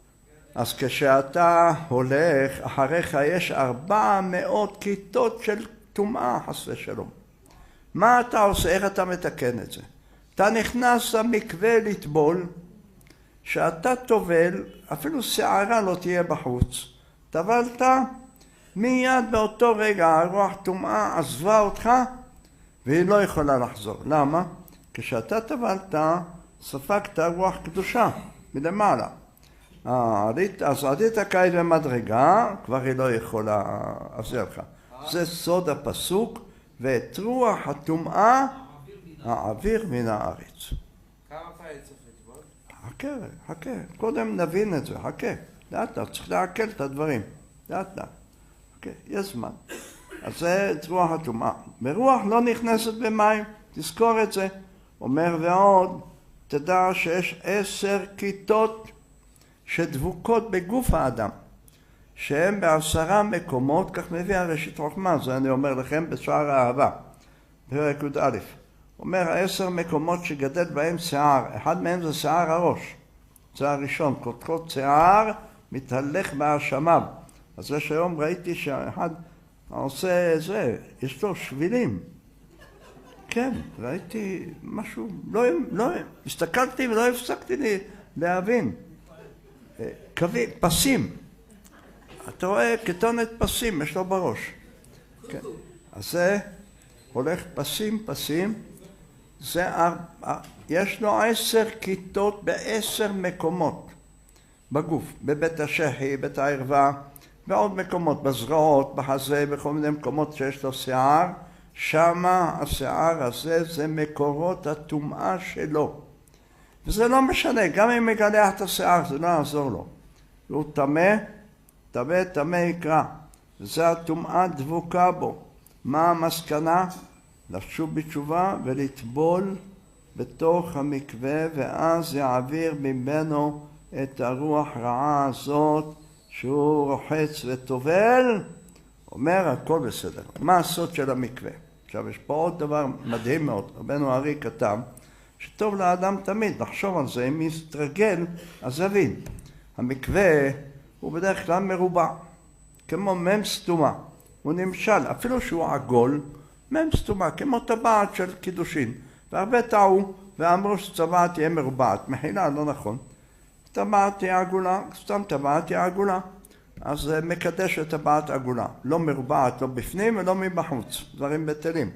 אז כשאתה הולך, אחריך יש 400 כיתות של טומאה, חס ושלום. מה אתה עושה? איך אתה מתקן את זה? אתה נכנס למקווה לטבול, שאתה טובל, אפילו שערה לא תהיה בחוץ. טבלת, מיד באותו רגע הרוח טומאה עזבה אותך, והיא לא יכולה לחזור. למה? כשאתה טבלת, ספגת רוח קדושה מלמעלה. אז עלית כעת במדרגה, כבר היא לא יכולה לעזור לך. זה סוד הפסוק, ואת רוח הטומאה העביר מן הארץ. כמה פעמים צריך לטבול? חכה, קודם נבין את זה, חכה. לאט לאט, צריך לעכל את הדברים. לאט לאט. חכה, יש זמן. אז זה את רוח הטומאה. ורוח לא נכנסת במים, תזכור את זה. אומר ועוד, תדע שיש 10 כיתות שדבוקות בגוף האדם, שהם ב10 מקומות, כך מביא הראשית חוכמה, זה אני אומר לכם בשער האהבה, פרק י"א. אומר 10 מקומות שגדל בהם שיער, אחד מהם זה שיער הראש, זה הראשון, קודקוד שיער מתהלך בהאשמיו. אז יש היום ראיתי שאחד עושה זה, יש לו שבילים. כן, ראיתי משהו, לא, הסתכלתי ולא הפסקתי להבין. פסים. אתה רואה כתונת פסים, יש לו בראש. כן. אז זה הולך פסים. יש לו 10 כיתות ב10 מקומות בגוף. בבית השחי, בית הערווה, בעוד מקומות, בזרועות, בחזה, בכל מיני מקומות שיש לו שיער. שמה השיער הזה זה מקורות הטומאה שלו. וזה לא משנה, גם אם מגלח את השיער זה לא יעזור לו. הוא טמא יקרא. וזה הטומאה דבוקה בו. מה המסקנה? לשוב בתשובה ולטבול בתוך המקווה, ואז יעביר ממנו את הרוח רעה הזאת שהוא רוחץ וטובל. אומר הכל בסדר. מה הסוד של המקווה? עכשיו יש פה עוד דבר מדהים מאוד. רבנו הארי כתב שטוב לאדם תמיד לחשוב על זה, אם יתרגל אז יבין. המקווה הוא בדרך כלל מרובע, כמו מם סתומה. הוא נמשל, אפילו שהוא עגול, מם סתומה, כמו טבעת של קידושין. והרבה טעו ואמרו שטבעת תהיה מרובעת. מחילה, לא נכון. טבעת תהיה עגולה, סתם טבעת תהיה עגולה. אז זה מקדש את טבעת עגולה. לא מרובעת, לא בפנים ולא מבחוץ. דברים בטלים.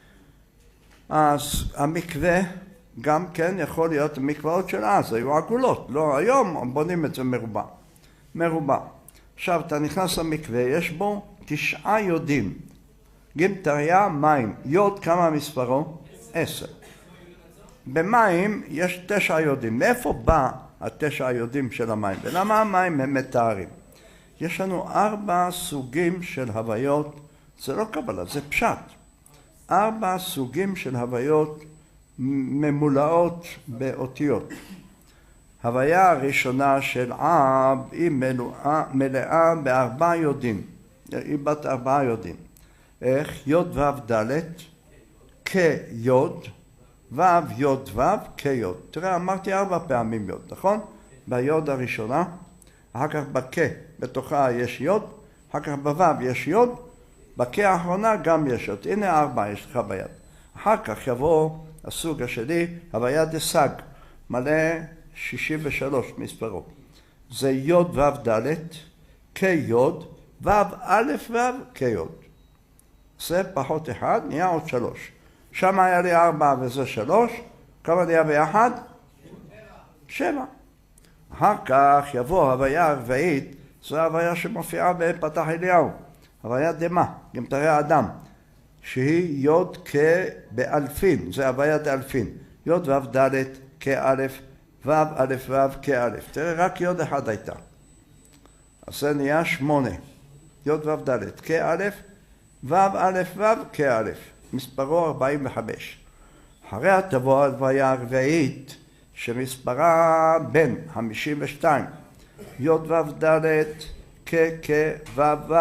אז המקווה גם כן יכול להיות, המקוואות של אז היו עגולות. לא היום בונים את זה מרובע. עכשיו אתה נכנס למקווה, יש בו 9 יודים. גמטריה מים. יוד כמה מספרו? 10. במים יש 9 יודים. מאיפה בא 9 יודים של המים? ולמה המים הם מתארים? יש לנו 4 סוגים של הוויות. זה לא קבלה, זה פשט. 4 סוגים של הוויות ממולאות באותיות. הוויה הראשונה של אב היא מלאה ב4 יודים. היא בת 4 יודים. איך? יוד וו ד' כיוד, וו יוד וו כיוד. תראה, אמרתי 4 פעמים יוד, נכון? ביוד הראשונה, אחר כך בכ, בתוכה יש יוד, אחר כך בוו יש יוד, בכ האחרונה גם יש יוד. הנה 4 יש לך ביד. אחר כך יבוא הסוג השני, הוויה דסג, מלא 63 מספרו. זה יוד וו ד' כיוד, וו א' וו כיוד. זה פחות 1, נהיה עוד 3. שם היה לי 4 וזה 3, כמה נהיה ביחד? 7. אחר כך יבוא הוויה הרביעית, זו הוויה שמופיעה בפתח אליהו, הוויה דמה, גמטריה אדם, שהיא יוד כבאלפין, זה הוויה דאלפין, יוד וו ד' כאלף, וו א' וו כאלף. תראה, רק יוד אחד הייתה. אז זה נהיה 8, יוד וו ד' כאלף, וו א' וו כאלף, מספרו 45. אחריה תבוא הוויה הרביעית, שמספרה בין 52, יוד וו ד' וו וו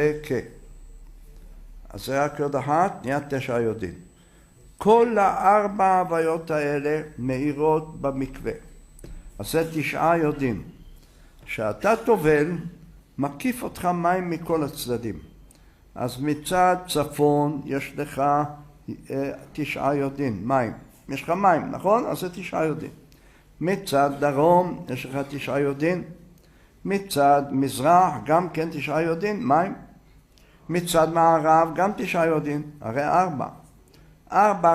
אז זה רק יוד אחת, נהיה 9 יודים. כל 4 ההוויות האלה מאירות במקווה. אז זה 9 יודים שאתה טובל, מקיף אותך מים מכל הצדדים. אז מצד צפון יש לך 9 יודין, מים. יש לך מים, נכון? אז זה 9 יודין. מצד דרום יש לך 9 יודין. מצד מזרח גם כן 9 יודין, מים. מצד מערב גם 9 יודין, הרי 4. 4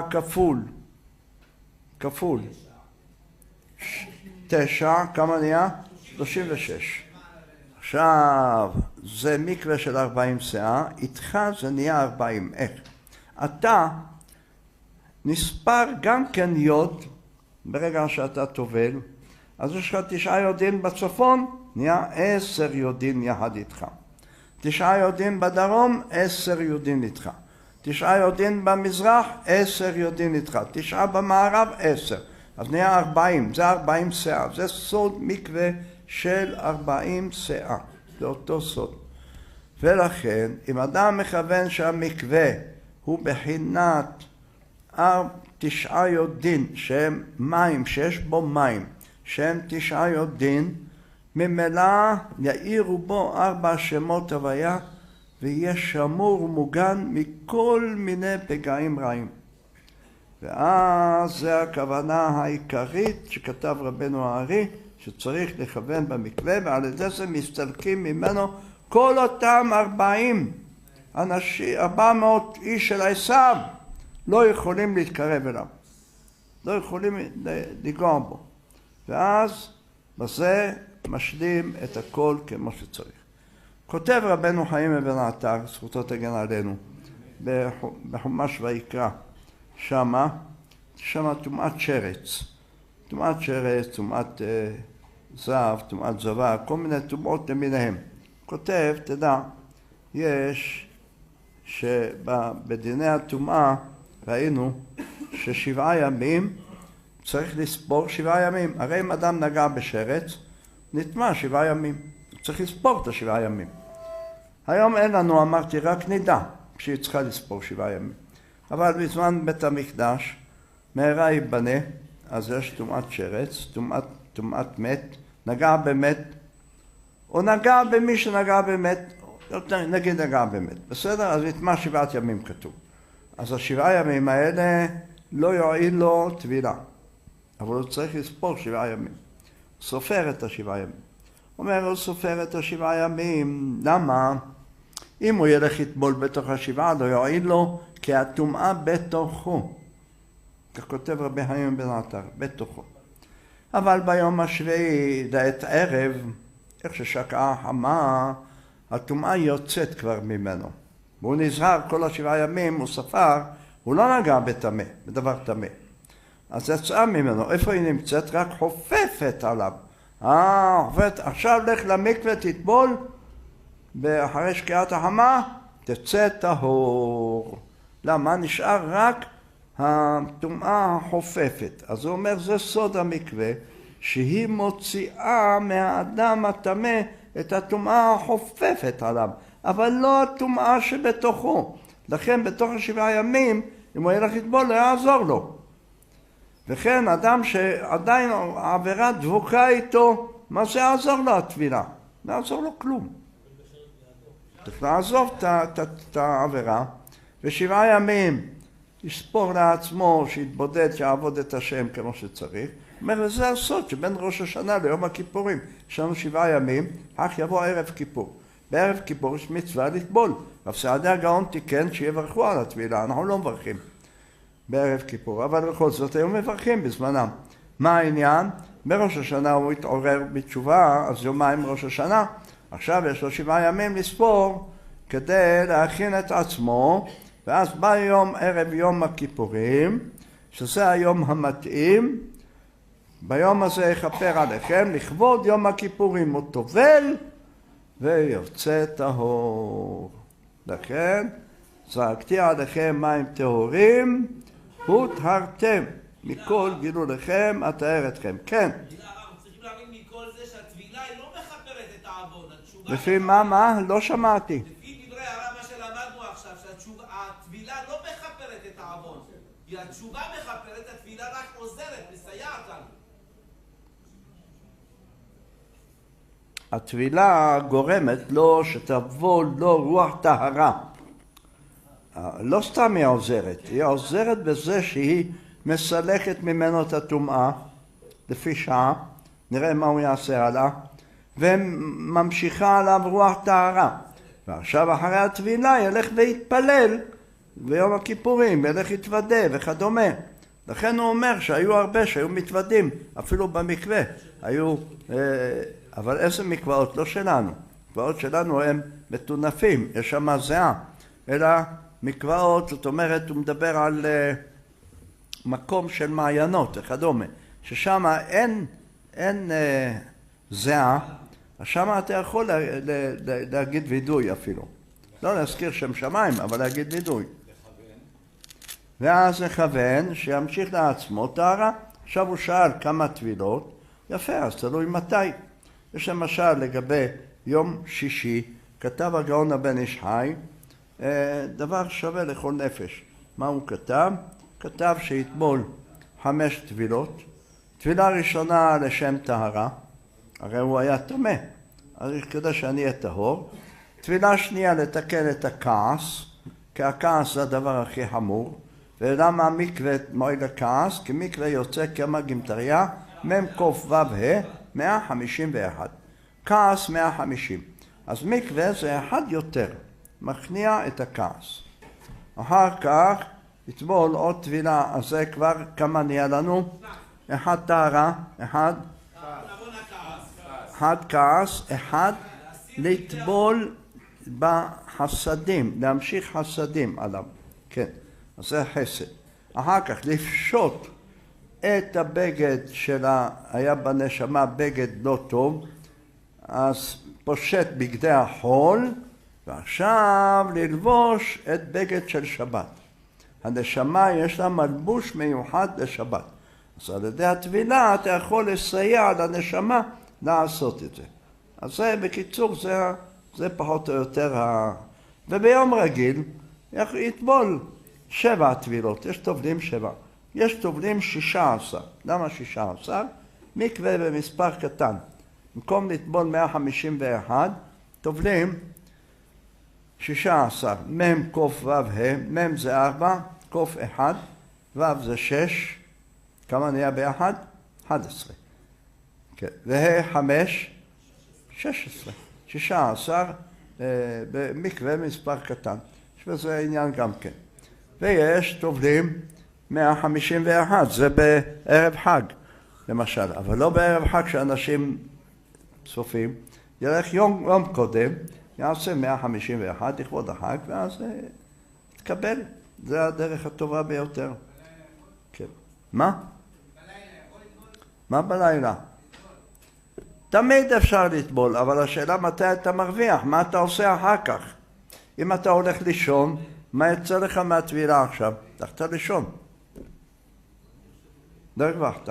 כפול 9, כמה נהיה? 36. עכשיו, זה מקווה של 40 שאה, איתך זה נהיה 40. איך? אתה נספר גם כן יוד, ברגע שאתה טובל, אז יש לך 9 יודין בצפון, נהיה 10 יודין יחד איתך. 9 יודין בדרום, 10 יודין איתך. 9 יודין במזרח, 10 יודין איתך. 9 במערב, 10. אז נהיה 40, זה 40 שאה. זה סוד מקווה של 40 שאה. זה אותו סוד. ולכן, אם אדם מכוון שהמקווה הוא בחינת 9 יודין, שהם מים, שיש בו מים, שהם 9 יודין, ממילא יאירו בו 4 שמות הוויה, ויהיה שמור ומוגן מכל מיני פגעים רעים. ואז זה הכוונה העיקרית שכתב רבנו הארי, שצריך לכוון במקווה, ועל ידי זה מסתלקים ממנו כל אותם 400 איש של עשיו, לא יכולים להתקרב אליו, לא יכולים לגוע בו. ואז בזה משלים את הכל כמו שצריך. כותב רבנו חיים אבן עטר, זכותו תגן עלינו, בחומש ויקרא, שמה טומאת שרץ, טומאת זהב, טומאת זבה, כל מיני טומאות למיניהם. כותב, תדע, יש שבדיני הטומאה ראינו ש7 ימים צריך לספור 7 ימים. הרי אם אדם נגע בשרץ, נטמע 7 ימים. צריך לספור את 7 ימים. היום אין לנו, אמרתי, רק נדע שהיא צריכה לספור 7 ימים. אבל בזמן בית המקדש, מהרה ייבנה, אז יש טומאת שרץ, טומאת מת, נגע במת, או נגע במי שנגע במת, נגיד נגע במת. בסדר? אז נטמע 7 ימים כתוב. אז 7 ימים האלה לא יועיל לו טבילה. אבל הוא צריך לספור 7 ימים. סופר את 7 ימים. אומר, הוא סופר את 7 ימים. למה? אם הוא ילך יטבול בתוך 7, לא יועיל לו, כי הטומאה בתוכו. כך כותב רבי חיים בן עטר, בתוכו. אבל ביום השביעי, לעת ערב, איך ששקעה החמה, הטומאה יוצאת כבר ממנו. והוא נזהר כל 7 ימים, הוא ספר, הוא לא נגע בטמא, בדבר טמא. אז יצאה ממנו, איפה היא נמצאת? רק חופפת עליו. חופפת, עכשיו לך למקווה, תטבול, ואחרי שקיעת החמה, תצא טהור. למה? נשאר רק הטומאה החופפת. אז הוא אומר, זה סוד המקווה, שהיא מוציאה מהאדם הטמא את הטומאה החופפת עליו, אבל לא הטומאה שבתוכו. לכן בתוך 7 ימים, אם הוא ילך לטבול, לא יעזור לו. וכן אדם שעדיין העבירה דבוקה איתו, מה זה יעזור לו הטבילה? לא יעזור לו כלום. צריך לעזוב את העבירה, ו7 ימים יספור לעצמו, שיתבודד, שיעבוד את השם כמו שצריך. אומר, וזה הסוד שבין ראש השנה ליום הכיפורים. יש לנו 7 ימים, אך יבוא ערב כיפור. בערב כיפור יש מצווה לטבול. רב סעדיה הגאון תיקן שיברכו על הטבילה, אנחנו לא מברכים בערב כיפור, אבל בכל זאת היום מברכים בזמנם. מה העניין? בראש השנה הוא התעורר בתשובה, אז יומיים ראש השנה. עכשיו יש לו 7 ימים לספור כדי להכין את עצמו, ואז בא יום ערב יום הכיפורים, שזה היום המתאים. ביום הזה יכפר עליכם לכבוד יום הכיפורים, הוא טובל ויוצא טהור. לכן זרקתי עליכם מים טהורים הוטהרתם מכל גילוליכם אטהר אתכם. כן. צריכים להבין מכל זה שהטבילה היא לא מכפרת את העוון. לפי מה? לא שמעתי. לפי דברי הרב מה שלמדנו עכשיו, שהטבילה לא מכפרת את העוון. כי התשובה מכפרת, התפילה רק עוזרת, מסייעת לנו. הטבילה גורמת לו שתבוא לו רוח טהרה. לא סתם היא עוזרת, היא עוזרת בזה שהיא מסלקת ממנו את הטומאה לפי שעה, נראה מה הוא יעשה הלאה, וממשיכה עליו רוח טהרה. ועכשיו אחרי הטבילה ילך ויתפלל ביום הכיפורים, ילך יתוודה וכדומה. לכן הוא אומר שהיו הרבה שהיו מתוודים, אפילו במקווה. אבל איזה מקוואות? לא שלנו. מקוואות שלנו הם מטונפים, יש שם זהה. אלא מקוואות, זאת אומרת, הוא מדבר על מקום של מעיינות וכדומה, ששם אין זהה, אז שם אתה יכול להגיד וידוי אפילו. לא להזכיר שם שמיים, אבל להגיד וידוי. ואז לכוון שימשיך לעצמו טהרה. עכשיו הוא שאל כמה טבילות, יפה, אז תלוי מתי. יש למשל לגבי יום שישי, כתב הגאון הבן איש חי, דבר שווה לכל נפש. מה הוא כתב? כתב שיטבול 5 טבילות. טבילה ראשונה לשם טהרה, הרי הוא היה טמא, אז כדי שאני אהיה טהור. טבילה שנייה לתקן את הכעס, כי הכעס זה הדבר הכי חמור. ולמה מקווה מועיל לכעס? כי מקווה יוצא כמה גימטריה, מ"קו"ה 151. כעס 150. אז מקווה זה אחד יותר, מכניע את הכעס. אחר כך יטבול עוד טבילה, אז זה כבר כמה נהיה לנו? 1 טהרה, 1 כעס, 1 לטבול בחסדים, להמשיך חסדים עליו. כן, אז זה חסד. אחר כך לפשוט את הבגד שלה, היה בנשמה בגד לא טוב, אז פושט בגדי החול, ועכשיו ללבוש את בגד של שבת. הנשמה יש לה מלבוש מיוחד לשבת. אז על ידי הטבילה אתה יכול לסייע לנשמה לעשות את זה. אז זה בקיצור, זה פחות או יותר וביום רגיל יטבול 7 טבילות, יש טובלים 7. יש טובלים 16. למה 16? מקווה במספר קטן. במקום לטבול 151, טובלים 16. מ"קו"ה, מ' זה 4, קו"ף 1, ו' זה 6. כמה נהיה ביחד? 11. כן. וה' 5, 16. 16 במקווה מספר קטן. יש בזה עניין גם כן. ויש טובלים 151, זה בערב חג למשל, אבל לא בערב חג שאנשים צופים, ילך יום קודם, יעשה 151 לכבוד החג, ואז יתקבל. זה הדרך הטובה ביותר. כן. מה? מה בלילה? תמיד אפשר לטבול, אבל השאלה מתי אתה מרוויח, מה אתה עושה אחר כך? אם אתה הולך לישון, מה יצא לך מהטבילה עכשיו? הלכת לישון. לא הרווחת.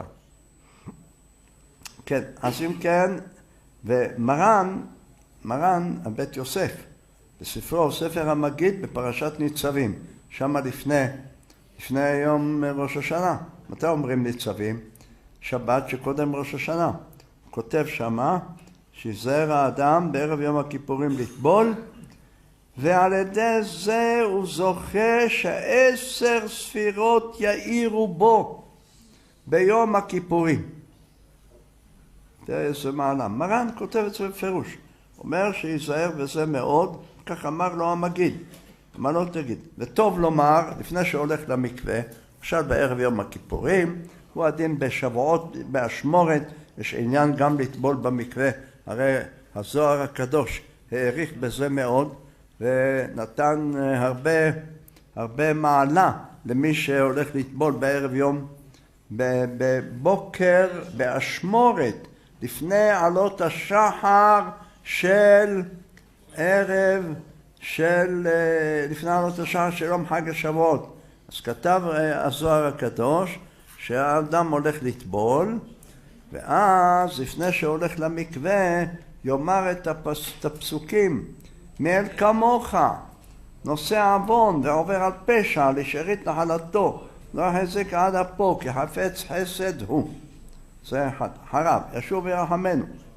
כן, אז אם כן, ומרן, הבית יוסף, בספרו, ספר המגיד בפרשת ניצבים, שם לפני יום ראש השנה. מתי אומרים ניצבים? שבת שקודם ראש השנה. הוא כותב שמה, שיזהר האדם בערב יום הכיפורים לטבול, ועל ידי זה הוא זוכה ש10 ספירות יאירו בו ביום הכיפורים. תראה איזה מעלה. מרן כותב את זה בפירוש. אומר שיזהר בזה מאוד, כך אמר לו המגיד. מה לא תגיד? וטוב לומר, לפני שהולך למקווה, עכשיו בערב יום הכיפורים, הוא הדין בשבועות, באשמורת, יש עניין גם לטבול במקווה. הרי הזוהר הקדוש העריך בזה מאוד, ונתן הרבה מעלה למי שהולך לטבול בערב יום, בבוקר, באשמורת, לפני עלות השחר של ערב, לפני עלות השחר של יום חג השבועות. אז כתב הזוהר הקדוש שהאדם הולך לטבול, ואז לפני שהולך למקווה יאמר את הפסוקים, מאל כמוך נושא עוון ועובר על פשע לשארית נחלתו, לא יחזיק עד אפו כי חפץ חסד הוא. זה אחד. אחריו, ישוב וירחמנו,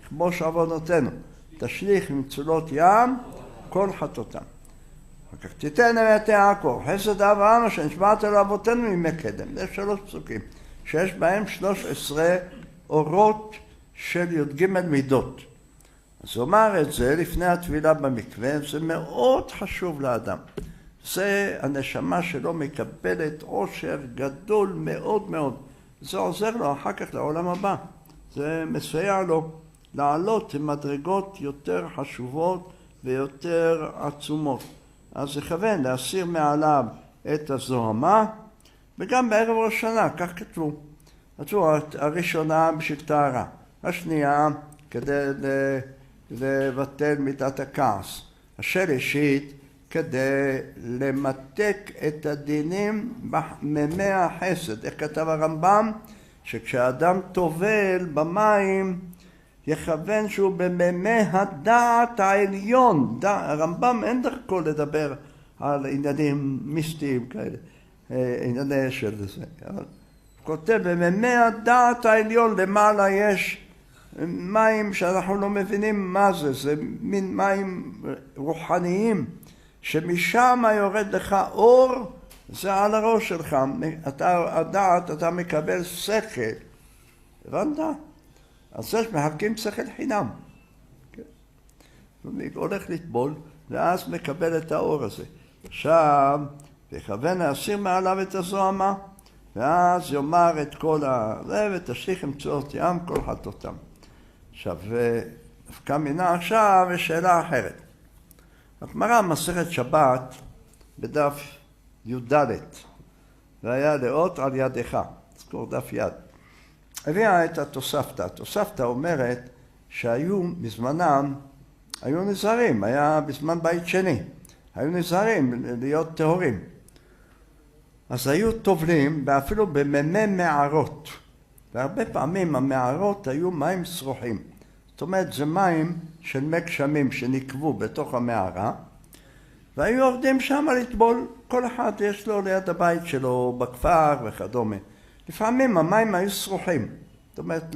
כמוש עוונותינו, תשליך ממצולות ים כל חטאותם. וכך תיתן אמת יעקב, חסד אברהם אשר נשבעת לאבותינו מימי קדם. זה 3 פסוקים שיש בהם 13 אורות של י"ג מידות. אז אומר את זה לפני הטבילה במקווה, זה מאוד חשוב לאדם. זה הנשמה שלו מקבלת עושר גדול מאוד מאוד. זה עוזר לו אחר כך לעולם הבא. זה מסייע לו לעלות למדרגות יותר חשובות ויותר עצומות. אז לכוון להסיר מעליו את הזוהמה, וגם בערב ראש השנה, כך כתבו. כתבו הראשונה בשביל טהרה, השנייה כדי לבטל מידת הכעס, השלישית כדי למתק את הדינים בממי החסד. איך כתב הרמב"ם? שכשאדם טובל במים יכוון שהוא בממי הדעת העליון. הרמב"ם אין דרכו לדבר על עניינים מיסטיים כאלה, ענייני של זה. כותב בממי הדעת העליון, למעלה יש מים שאנחנו לא מבינים מה זה, זה מין מים רוחניים, שמשם יורד לך אור, זה על הראש שלך, הדעת, אתה מקבל שכל, הבנת? אז יש מחלקים שכל חינם, הולך לטבול, ואז מקבל את האור הזה. עכשיו, וכוון להסיר מעליו את הזוהמה, ואז יאמר את כל זה, ותשליך ממצולות ים כל חטאותם. עכשיו, דווקא מינה עכשיו יש שאלה אחרת. הגמרא מסכת שבת בדף י"ד, והיה לאות על ידך, זכור דף יד. הביאה את התוספתא. התוספתא אומרת שהיו בזמנם, היו נזהרים, היה בזמן בית שני, היו נזהרים להיות טהורים. אז היו טובלים ואפילו בממי מערות, והרבה פעמים המערות היו מים שרוחים. זאת אומרת, זה מים של מי גשמים שנקבו בתוך המערה, והיו יורדים שם לטבול. כל אחד יש לו ליד הבית שלו, בכפר וכדומה. לפעמים המים היו שרוחים, זאת אומרת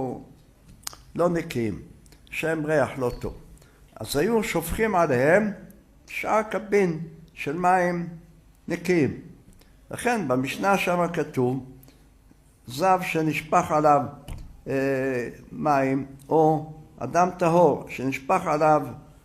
לא נקיים, שהם ריח לא טוב. אז היו שופכים עליהם 9 קבין של מים נקיים. לכן במשנה שם כתוב, זב שנשפך עליו מים, או אדם טהור שנשפך עליו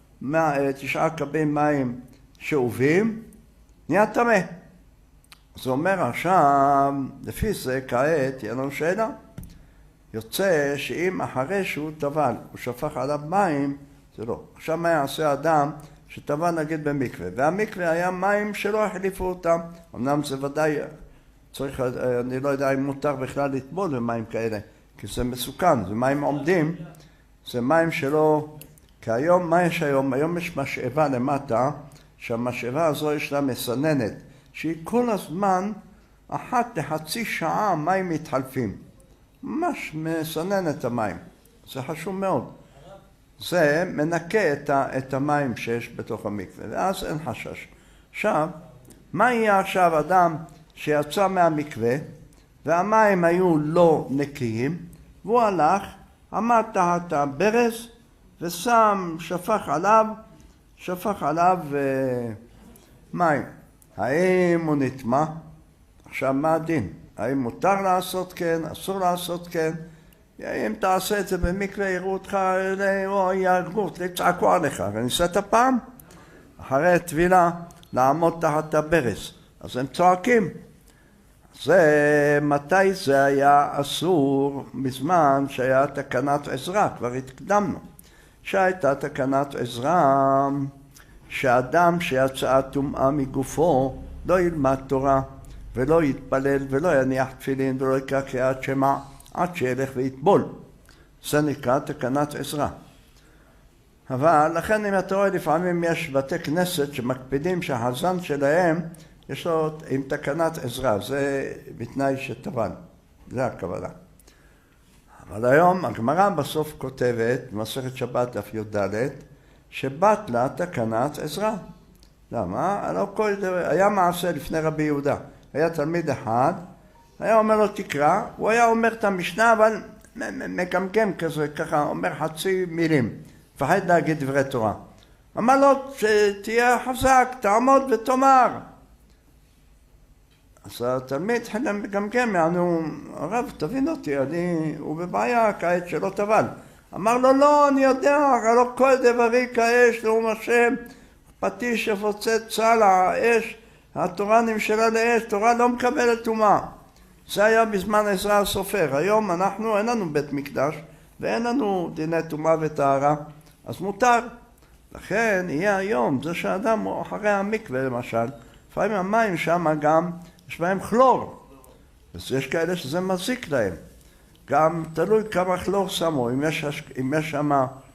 9 קבין מים שאובים, נהיה טמא. זה אומר עכשיו, לפי זה כעת תהיה לנו שאלה. יוצא שאם אחרי שהוא טבל, הוא שפך עליו מים, זה לא. עכשיו מה יעשה אדם שטבל נגיד במקווה, והמקווה היה מים שלא החליפו אותם. אמנם זה ודאי צריך, אני לא יודע אם מותר בכלל לטבול במים כאלה, כי זה מסוכן, זה מים עומדים, זה מים שלא, כי היום, מה יש היום? היום יש משאבה למטה, שהמשאבה הזו יש לה מסננת, שהיא כל הזמן, אחת לחצי שעה מים מתחלפים. ממש מסנן את המים. זה חשוב מאוד. זה מנקה את המים שיש בתוך המקווה, ואז אין חשש. עכשיו, מה יהיה עכשיו אדם שיצא מהמקווה, והמים היו לא נקיים, והוא הלך, עמד תחת הברז, ושם, שפך עליו מים. האם הוא נטמא? עכשיו מה הדין? האם מותר לעשות כן? אסור לעשות כן? אם תעשה את זה במקווה יראו אותך או יהרגו, יצעקו עליך. וניסית פעם? אחרי הטבילה לעמוד תחת הברז. אז הם צועקים. מתי זה היה אסור? מזמן שהיה תקנת עזרא, כבר התקדמנו. שהייתה תקנת עזרא, שאדם שיצאה טומאה מגופו לא ילמד תורה ולא יתפלל ולא יניח תפילין ולא יקרא קריאת שמע עד שילך ויטבול. זה נקרא תקנת עזרא. אבל לכן אם אתה רואה, לפעמים יש בתי כנסת שמקפידים שהחזן שלהם יש לו עם תקנת עזרא, זה בתנאי שטבל, זה הכוונה. אבל היום הגמרא בסוף כותבת, במסכת שבת דף י"ד, שבטלה תקנת עזרא. למה? היה מעשה לפני רבי יהודה, היה תלמיד אחד, היה אומר לו תקרא, הוא היה אומר את המשנה, אבל מגמגם כזה, ככה אומר חצי מילים, מפחד להגיד דברי תורה. אמר לו, תהיה חזק, תעמוד ותאמר. אז התלמיד התחיל מגמגם, יענו, הרב תבין אותי, הוא בבעיה כעת שלא תבל. אמר לו, לא, אני יודע, לא כל דברי כאש, נאום השם, פטיש יפוצץ צה"ל, האש, התורה נמשלה לאש, תורה לא מקבלת טומאה. זה היה בזמן עזרא הסופר. היום אנחנו, אין לנו בית מקדש, ואין לנו דיני טומאה וטהרה, אז מותר. לכן יהיה היום, זה שהאדם הוא אחרי המקווה למשל, לפעמים המים שם גם, יש בהם כלור, אז יש כאלה שזה מזיק להם. גם תלוי כמה כלור שמו, אם יש שם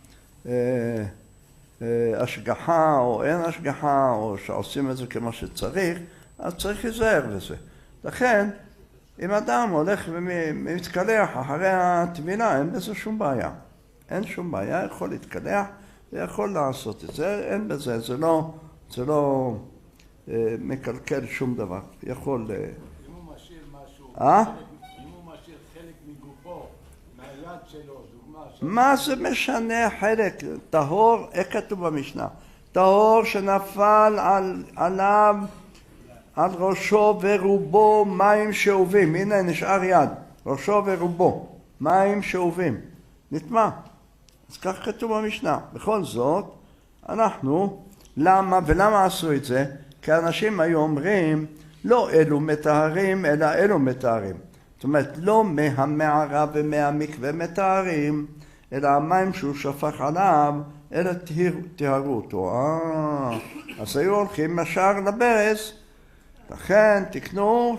השגחה או אין השגחה, או שעושים את זה כמו שצריך, אז צריך להיזהר בזה. לכן, אם אדם הולך ומתקלח אחרי הטבילה, אין בזה שום בעיה. אין שום בעיה, יכול להתקלח ויכול לעשות את זה, אין בזה, זה לא מקלקל שום דבר. יכול... אם הוא משאיר משהו, אם הוא משאיר חלק מגופו, מהיד שלו, דוגמה... מה זה משנה חלק? טהור, איך כתוב במשנה? טהור שנפל עליו, על ראשו ורובו מים שאובים. הנה נשאר יד, ראשו ורובו, מים שאובים. נטמע. אז כך כתוב במשנה. בכל זאת, אנחנו, ולמה עשו את זה? כי אנשים היו אומרים, לא אלו מטהרים, אלא אלו מטהרים. זאת אומרת, לא מהמערה ומהמקווה מטהרים, אלא המים שהוא שפך עליו, אלא טהרו אותו. אז היו הולכים ישר לברז, לכן תקנו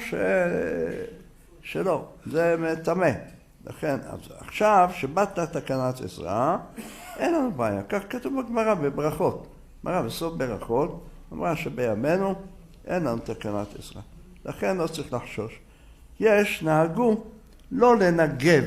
שלא, זה מטמא. לכן, אז עכשיו שבאת תקנת עזרא, אין לנו בעיה. כך כתוב בגמרא בברכות. גמרא בסוף ברכות, אמרה שבימינו אין לנו תקנת עזרא. לכן לא צריך לחשוש. נהגו לא לנגב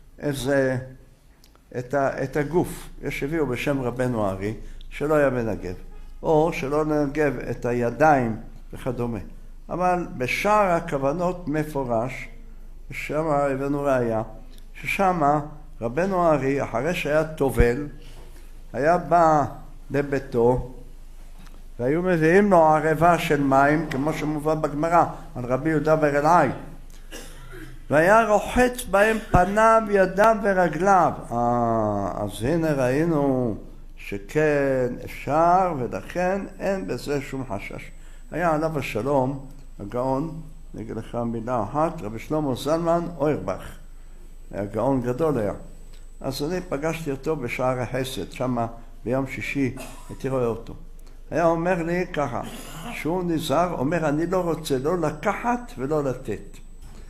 את הגוף. יש הביאו בשם רבנו ארי שלא היה מנגב. או שלא לנגב את הידיים וכדומה. אבל בשאר הכוונות מפורש, שם הבאנו ראיה, ששם רבנו ארי, אחרי שהיה טובל, היה בא לביתו, והיו מביאים לו ערבה של מים, כמו שמובא בגמרא, על רבי יהודה ברלעי. והיה רוחץ בהם פניו, ידיו ורגליו. אז הנה ראינו שכן אפשר, ולכן אין בזה שום חשש. היה עליו השלום, הגאון, נגיד לך מילה אחת, רבי שלמה זלמן אוירבך. היה גאון גדול היה. אז אני פגשתי אותו בשער החסד, שמה ביום שישי, הייתי רואה אותו. היה אומר לי ככה, שהוא נזהר, אומר, אני לא רוצה לא לקחת ולא לתת.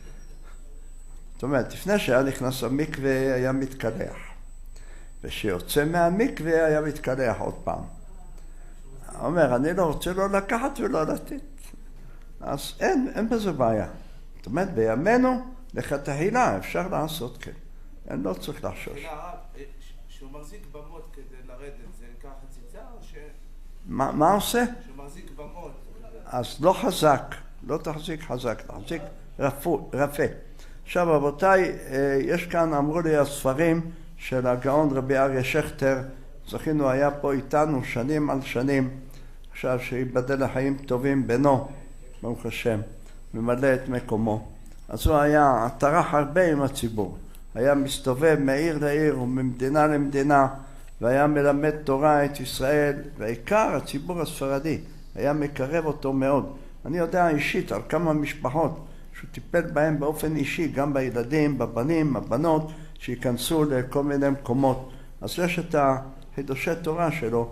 זאת אומרת, לפני שהיה נכנס למקווה היה מתקלח. ושיוצא מהמקווה היה מתקלח עוד פעם. אומר, אני לא רוצה לא לקחת ולא לתת. אז אין בזה בעיה. זאת אומרת, בימינו, לכתחילה אפשר לעשות כן. אין לא צריך לחשוש. שהוא מחזיק במות כדי לרדת, זה נקרא חציצה או ש... מה עושה? שהוא מחזיק במות. אז לא חזק, לא תחזיק חזק, תחזיק רפה. עכשיו רבותיי, יש כאן, אמרו לי הספרים של הגאון רבי אריה שכטר, זכינו היה פה איתנו שנים על שנים, עכשיו שיבדל לחיים טובים בנו, ברוך השם, ממלא את מקומו. אז הוא היה, טרח הרבה עם הציבור, היה מסתובב מעיר לעיר וממדינה למדינה, והיה מלמד תורה את ישראל, והעיקר הציבור הספרדי, היה מקרב אותו מאוד. אני יודע אישית על כמה משפחות שהוא טיפל בהם באופן אישי, גם בילדים, בבנים, הבנות, שיכנסו לכל מיני מקומות. אז יש את החידושי תורה שלו,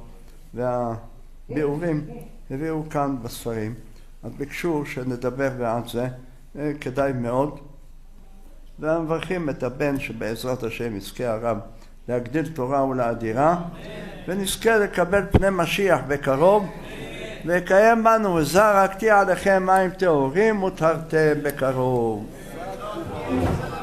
והביאורים הביאו כאן בספרים. אז ביקשו שנדבר בעד זה, כדאי מאוד. ומברכים את הבן שבעזרת השם יזכה הרב להגדיל תורה ולאדירה, ונזכה לקבל פני משיח בקרוב, ויקיים בנו וזרקתי עליכם מים טהורים וטהרתם בקרוב.